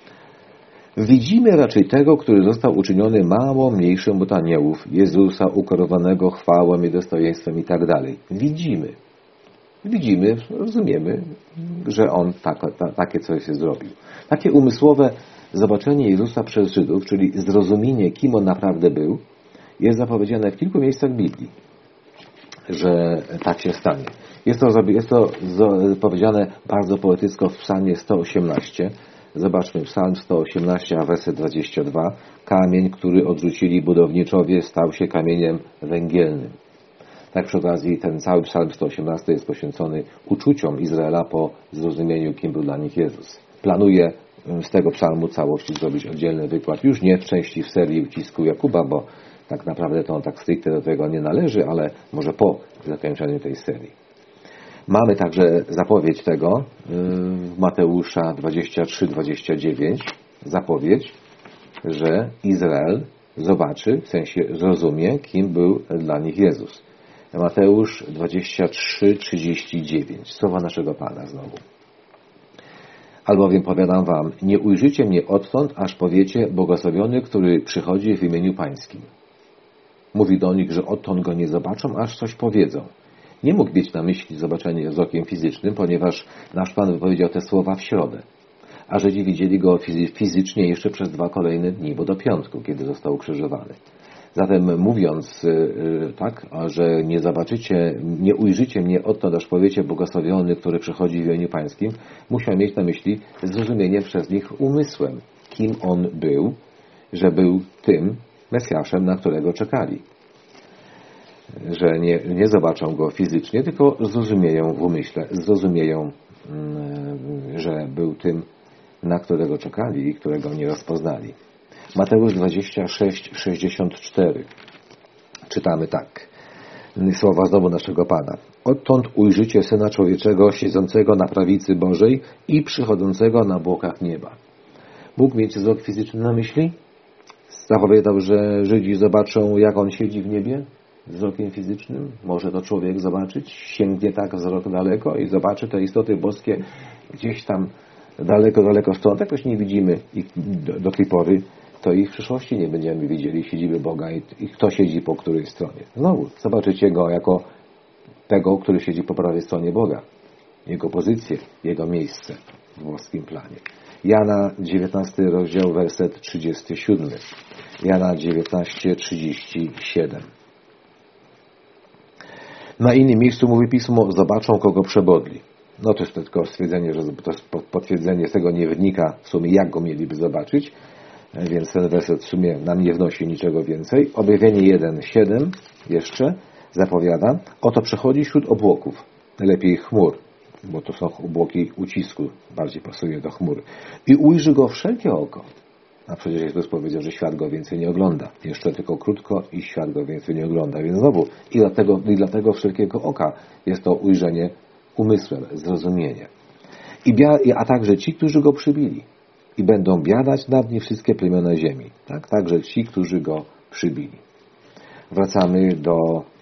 Speaker 1: Widzimy raczej tego, który został uczyniony mało mniejszym od aniołów, Jezusa ukorowanego chwałą i dostojeństwem i tak dalej. Widzimy. Widzimy, rozumiemy, że On tak, ta, takie coś zrobił. Takie umysłowe zobaczenie Jezusa przez Żydów, czyli zrozumienie, kim On naprawdę był, jest zapowiedziane w kilku miejscach Biblii, że tak się stanie. Jest to, jest to powiedziane bardzo poetycko w psalmie sto osiemnaście. Zobaczmy psalm sto osiemnaście, a werset dwadzieścia dwa. Kamień, który odrzucili budowniczowie, stał się kamieniem węgielnym. Tak przy okazji ten cały psalm sto osiemnasty jest poświęcony uczuciom Izraela po zrozumieniu, kim był dla nich Jezus. Planuję z tego psalmu całości zrobić oddzielny wykład, już nie w części w serii ucisku Jakuba, bo tak naprawdę to on tak stricte do tego nie należy, ale może po zakończeniu tej serii. Mamy także zapowiedź tego w Mateusza dwadzieścia trzy dwadzieścia dziewięć. Zapowiedź, że Izrael zobaczy, w sensie zrozumie, kim był dla nich Jezus. Mateusz dwadzieścia trzy trzydzieści dziewięć. Słowa naszego Pana znowu. Albowiem powiadam wam, nie ujrzycie mnie odtąd, aż powiecie, błogosławiony, który przychodzi w imieniu Pańskim. Mówi do nich, że odtąd go nie zobaczą, aż coś powiedzą. Nie mógł mieć na myśli zobaczenie wzrokiem fizycznym, ponieważ nasz Pan wypowiedział te słowa w środę. A Żydzi widzieli go fizycznie jeszcze przez dwa kolejne dni, bo do piątku, kiedy został ukrzyżowany. Zatem mówiąc tak, że nie zobaczycie, nie ujrzycie mnie odtąd, aż powiecie błogosławiony, który przychodzi w imieniu Pańskim, musiał mieć na myśli zrozumienie przez nich umysłem, kim on był, że był tym Mesjaszem, na którego czekali. Że nie, nie zobaczą go fizycznie, tylko zrozumieją w umyśle, zrozumieją, że był tym, na którego czekali i którego nie rozpoznali. Mateusz dwadzieścia sześć sześćdziesiąt cztery. Czytamy tak. Słowa znowu naszego Pana. Odtąd ujrzycie Syna Człowieczego siedzącego na prawicy Bożej i przychodzącego na obłokach nieba. Mógł mieć wzrok fizyczny na myśli? Zapowiadał, że Żydzi zobaczą, jak On siedzi w niebie wzrokiem fizycznym. Może to człowiek zobaczyć, sięgnie tak wzrok daleko i zobaczy te istoty boskie gdzieś tam daleko, daleko stąd. Jakoś nie widzimy ich do, do tej pory, to ich w przyszłości nie będziemy widzieli siedziby Boga i, i kto siedzi po której stronie. Znowu, zobaczycie Go jako tego, który siedzi po prawej stronie Boga. Jego pozycję, Jego miejsce w boskim planie. Jana dziewiętnasty rozdział, werset trzydziesty siódmy. Jana dziewiętnaście trzydzieści siedem. Na innym miejscu mówi Pismo, zobaczą, kogo przebodli. No to jest tylko stwierdzenie, że to jest potwierdzenie, z tego nie wynika w sumie, jak go mieliby zobaczyć, więc ten werset w sumie nam nie wnosi niczego więcej. Objawienie jeden siedem jeszcze zapowiada, oto przechodzi wśród obłoków, lepiej chmur, bo to są obłoki ucisku, bardziej pasuje do chmur. I ujrzy go wszelkie oko. A przecież Jezus powiedział, że świat go więcej nie ogląda. Jeszcze tylko krótko i świat go więcej nie ogląda. Więc znowu, i dlatego, i dlatego wszelkiego oka jest to ujrzenie umysłem, zrozumienie. I bia, a także ci, którzy go przybili. I będą biadać nad nim wszystkie plemiona ziemi. Tak? Także ci, którzy go przybili. Wracamy do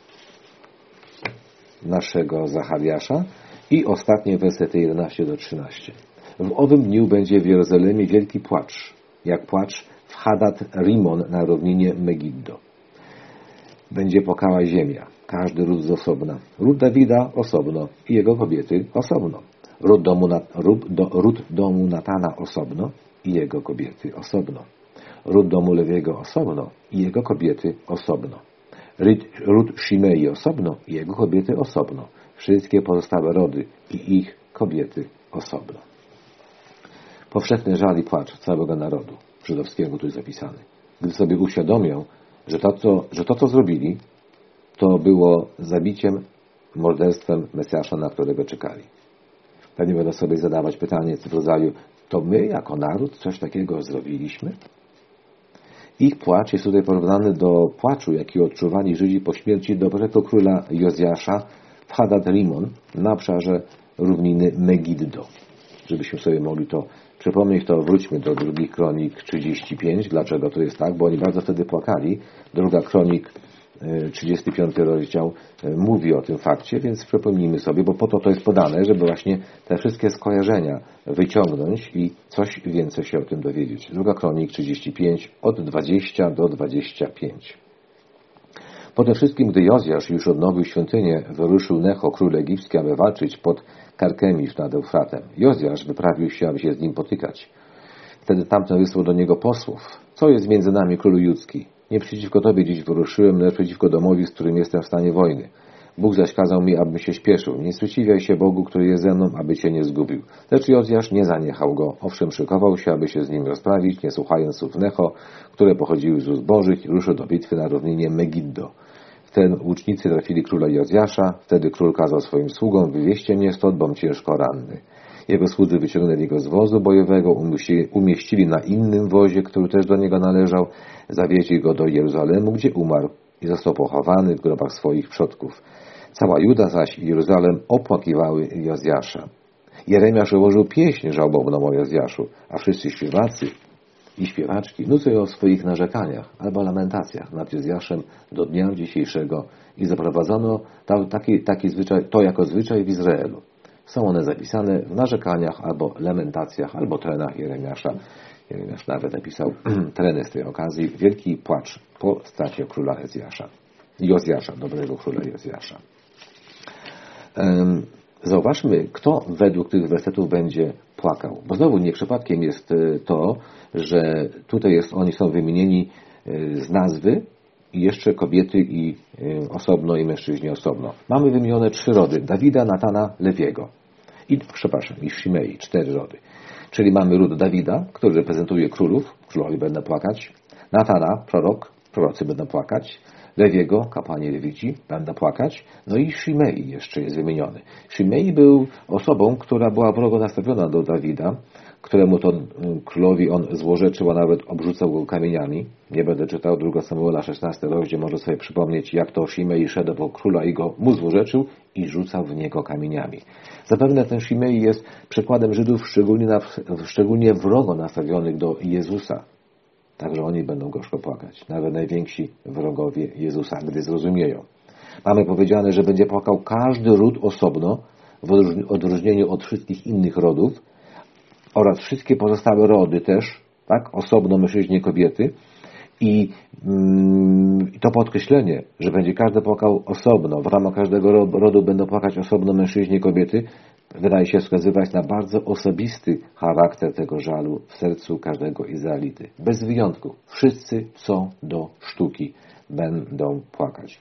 Speaker 1: naszego Zachariasza i ostatnie wersety jedenaście do trzynastu. W owym dniu będzie w Jerozolimie wielki płacz, jak płacz w Hadad Rimon na równinie Megiddo. Będzie płakała ziemia, każdy ród z osobna. Ród Dawida osobno i jego kobiety osobno. Ród domu, ród, do, ród domu Natana osobno i jego kobiety osobno. Ród domu Lewiego osobno i jego kobiety osobno. Ród Shimei osobno i jego kobiety osobno. Wszystkie pozostałe rody i ich kobiety osobno. Powszechny żal i płacz całego narodu żydowskiego tu jest zapisany. Gdy sobie uświadomią, że to, co, że to, co zrobili, to było zabiciem, morderstwem Mesjasza, na którego czekali. Pewnie będą sobie zadawać pytanie w rodzaju, to my jako naród coś takiego zrobiliśmy? Ich płacz jest tutaj porównany do płaczu, jaki odczuwali Żydzi po śmierci dobrego króla Jozjasza w Hadad Rimon na obszarze równiny Megiddo. Żebyśmy sobie mogli to przypomnieć, to wróćmy do drugich Kronik trzydzieści pięć. Dlaczego to jest tak? Bo oni bardzo wtedy płakali. Druga Kronik, trzydziesty piąty rozdział mówi o tym fakcie, więc przypomnijmy sobie, bo po to to jest podane, żeby właśnie te wszystkie skojarzenia wyciągnąć i coś więcej się o tym dowiedzieć. Druga Kronik trzydzieści pięć od dwudziestego do dwudziestego piątego. Po tym wszystkim, gdy Jozjasz już odnowił świątynię, wyruszył Necho, król egipski, aby walczyć pod Karkemisz nad Eufratem. Jozjasz wyprawił się, aby się z nim potykać. Wtedy tamten wysłał do niego posłów. Co jest między nami, królu judzki? Nie przeciwko tobie dziś wyruszyłem, lecz przeciwko domowi, z którym jestem w stanie wojny. Bóg zaś kazał mi, abym się śpieszył. Nie sprzeciwiaj się Bogu, który jest ze mną, aby cię nie zgubił. Lecz Jozjasz nie zaniechał go. Owszem, szykował się, aby się z nim rozprawić, nie słuchając słów Necho, które pochodziły z ust Bożych, i ruszył do bitwy na równinie Megiddo. Wtedy łucznicy trafili króla Jozjasza. Wtedy król kazał swoim sługom: wywieźcie mnie stąd, bom ciężko ranny. Jego słudzy wyciągnęli go z wozu bojowego, umieścili na innym wozie, który też do niego należał, zawieźli go do Jeruzalemu, gdzie umarł i został pochowany w grobach swoich przodków. Cała Juda zaś i Jeruzalem opłakiwały Jozjasza. Jeremiasz ułożył pieśń żałobną o Jozjaszu, a wszyscy śpiewacy i śpiewaczki nucą o swoich narzekaniach albo lamentacjach nad Jozjaszem do dnia dzisiejszego i zaprowadzono taki, taki zwyczaj, to jako zwyczaj w Izraelu. Są one zapisane w narzekaniach albo lamentacjach, albo trenach Jeremiasza. Jeremiasz nawet napisał treny z tej okazji. Wielki płacz po stracie króla Jozjasza. Jozjasza, dobrego króla Jozjasza. Zauważmy, kto według tych wersetów będzie płakał. Bo znowu nie przypadkiem jest to, że tutaj jest, oni są wymienieni z nazwy i jeszcze kobiety i osobno i mężczyźni osobno. Mamy wymienione trzy rody. Dawida, Natana, Lewiego. I, przepraszam, i Shimei, cztery rody. Czyli mamy ród Dawida, który reprezentuje królów, królowie będą płakać. Natana, prorok, prorocy będą płakać. Lewiego, kapłani lewici, będą płakać. No i Shimei jeszcze jest wymieniony. Shimei był osobą, która była wrogo nastawiona do Dawida, któremu to królowi on złorzeczył, a nawet obrzucał go kamieniami. Nie będę czytał drugiego Samuela, szesnasty rozdział, może sobie przypomnieć, jak to Shimei szedł po króla i go mu złorzeczył i rzucał w niego kamieniami. Zapewne ten Shimei jest przykładem Żydów szczególnie, na, szczególnie wrogo nastawionych do Jezusa. Także oni będą gorzko płakać. Nawet najwięksi wrogowie Jezusa, gdy zrozumieją. Mamy powiedziane, że będzie płakał każdy ród osobno, w odróżnieniu od wszystkich innych rodów, oraz wszystkie pozostałe rody też, tak, osobno mężczyźni i kobiety. I mm, to podkreślenie, że będzie każdy płakał osobno, w ramach każdego rodu będą płakać osobno mężczyźni i kobiety, wydaje się wskazywać na bardzo osobisty charakter tego żalu w sercu każdego Izraelity. Bez wyjątku. Wszyscy co do sztuki będą płakać.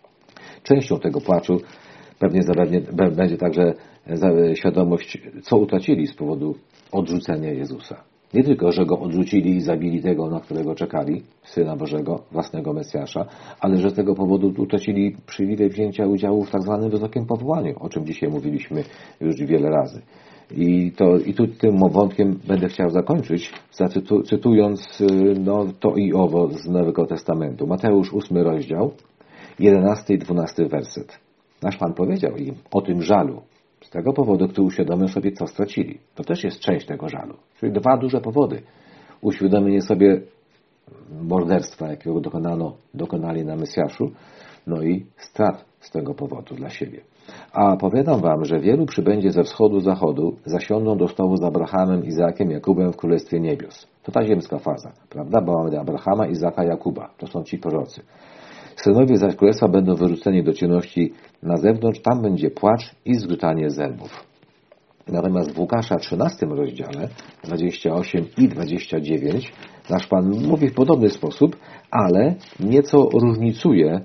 Speaker 1: Częścią tego płaczu pewnie będzie także świadomość, co utracili z powodu odrzucenia Jezusa. Nie tylko, że Go odrzucili i zabili tego, na którego czekali, Syna Bożego, własnego Mesjasza, ale że z tego powodu utracili przywilej wzięcia udziału w tak zwanym wysokim powołaniu, o czym dzisiaj mówiliśmy już wiele razy. I, to, i tu tym wątkiem będę chciał zakończyć, zacytu, cytując no, to i owo z Nowego Testamentu. Mateusz ósmy rozdział, jedenasty i dwunasty werset. Nasz Pan powiedział im o tym żalu. Z tego powodu, który uświadomią sobie, co stracili. To też jest część tego żalu. Czyli dwa duże powody. Uświadomienie sobie morderstwa, jakiego dokonano, dokonali na Mesjaszu, no i strat z tego powodu dla siebie. A powiadam wam, że wielu przybędzie ze wschodu, zachodu, zasiądą do stołu z Abrahamem, Izakiem, Jakubem w Królestwie Niebios. To ta ziemska faza, prawda? Bo mamy Abrahama, Izaka, Jakuba. To są ci prorocy. Synowie zaś królestwa będą wyrzuceni do ciemności na zewnątrz, tam będzie płacz i zgrzytanie zębów. Natomiast w Łukasza trzynastym rozdziale, dwudziestym ósmym i dwudziestym dziewiątym, nasz Pan mówi w podobny sposób, ale nieco różnicuje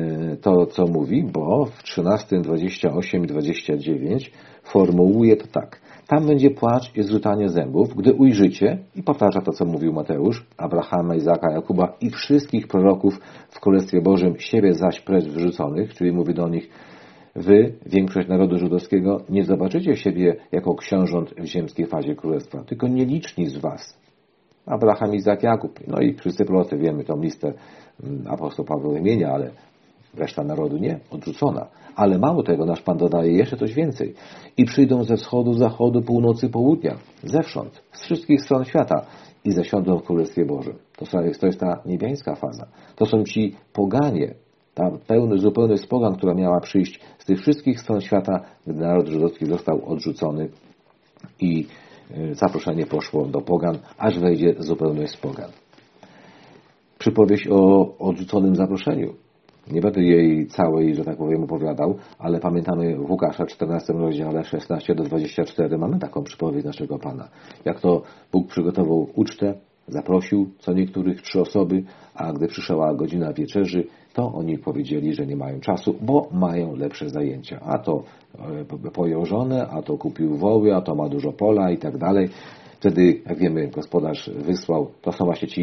Speaker 1: to, co mówi, bo w trzynastym, dwudziestym ósmym i dwudziestym dziewiątym formułuje to tak. Tam będzie płacz i zrzucanie zębów, gdy ujrzycie, i powtarza to, co mówił Mateusz, Abrahama, Izaka, Jakuba i wszystkich proroków w Królestwie Bożym, siebie zaś precz wyrzuconych, czyli mówi do nich, wy, większość narodu żydowskiego, nie zobaczycie siebie jako książąt w ziemskiej fazie królestwa, tylko nieliczni z was. Abraham, Izak, Jakub, no i wszyscy prorocy, wiemy tą listę apostoł Paweł wymienia, ale reszta narodu nie, odrzucona. Ale mało tego, nasz Pan dodaje jeszcze coś więcej. I przyjdą ze wschodu, zachodu, północy, południa, zewsząd, z wszystkich stron świata i zasiądą w Królestwie Bożym. To jest, to jest ta niebiańska faza. To są ci poganie, ta pełny, zupełny spogan, która miała przyjść z tych wszystkich stron świata, gdy naród żydowski został odrzucony i zaproszenie poszło do pogan, aż wejdzie zupełny spogan. Przypowieść o odrzuconym zaproszeniu. Nie będę jej całej, że tak powiem, opowiadał, ale pamiętamy w Łukasza czternastym rozdziale szesnasty do dwudziestego czwartego mamy taką przypowieść naszego Pana. Jak to Bóg przygotował ucztę, zaprosił co niektórych trzy osoby, a gdy przyszła godzina wieczerzy, to oni powiedzieli, że nie mają czasu, bo mają lepsze zajęcia. A to pojął żonę, a to kupił woły, a to ma dużo pola i tak dalej. Wtedy, jak wiemy, gospodarz wysłał, to są właśnie ci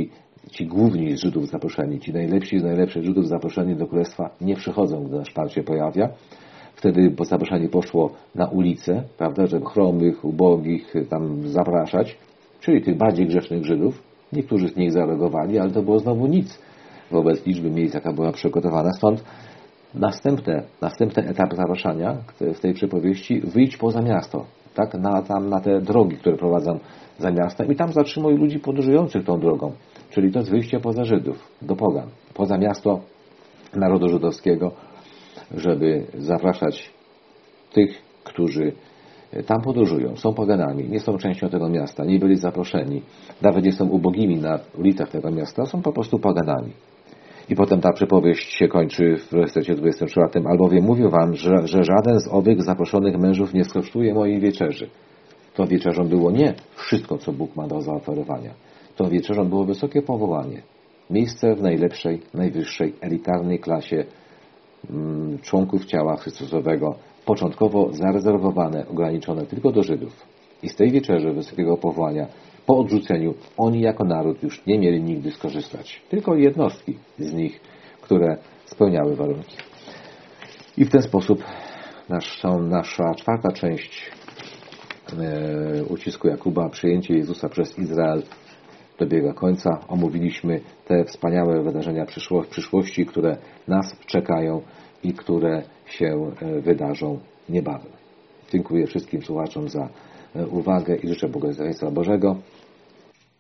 Speaker 1: ci główni z Żydów zaproszeni, ci najlepsi z najlepszych Żydów zaproszeni do Królestwa nie przychodzą, gdy nasz Pan się pojawia. Wtedy zaproszenie poszło na ulicę, prawda, żeby chromych, ubogich tam zapraszać, czyli tych bardziej grzesznych Żydów. Niektórzy z nich zareagowali, ale to było znowu nic wobec liczby miejsc, jaka była przygotowana. Stąd następne, następny etap zapraszania w tej przypowieści: wyjdź poza miasto, tak, na, tam, na te drogi, które prowadzą za miastem i tam zatrzymuj ludzi podróżujących tą drogą. Czyli to jest wyjście poza Żydów, do pogan, poza miasto narodu żydowskiego, żeby zapraszać tych, którzy tam podróżują, są poganami, nie są częścią tego miasta, nie byli zaproszeni, nawet nie są ubogimi na ulicach tego miasta, są po prostu poganami. I potem ta przypowieść się kończy w wersecie dwudziestym czwartym. Albowiem mówię wam, że, że żaden z owych zaproszonych mężów nie skosztuje mojej wieczerzy. To wieczerzą było nie wszystko, co Bóg ma do zaoferowania. To wieczerzą było wysokie powołanie. Miejsce w najlepszej, najwyższej, elitarnej klasie mm, członków ciała Chrystusowego, początkowo zarezerwowane, ograniczone tylko do Żydów. I z tej wieczerzy wysokiego powołania po odrzuceniu oni jako naród już nie mieli nigdy skorzystać. Tylko jednostki z nich, które spełniały warunki. I w ten sposób nasza, nasza czwarta część e, ucisku Jakuba, przyjęcie Jezusa przez Izrael, dobiega końca. Omówiliśmy te wspaniałe wydarzenia przyszłości, które nas czekają i które się wydarzą niebawem. Dziękuję wszystkim słuchaczom za uwagę i życzę błogosławieństwa Bożego.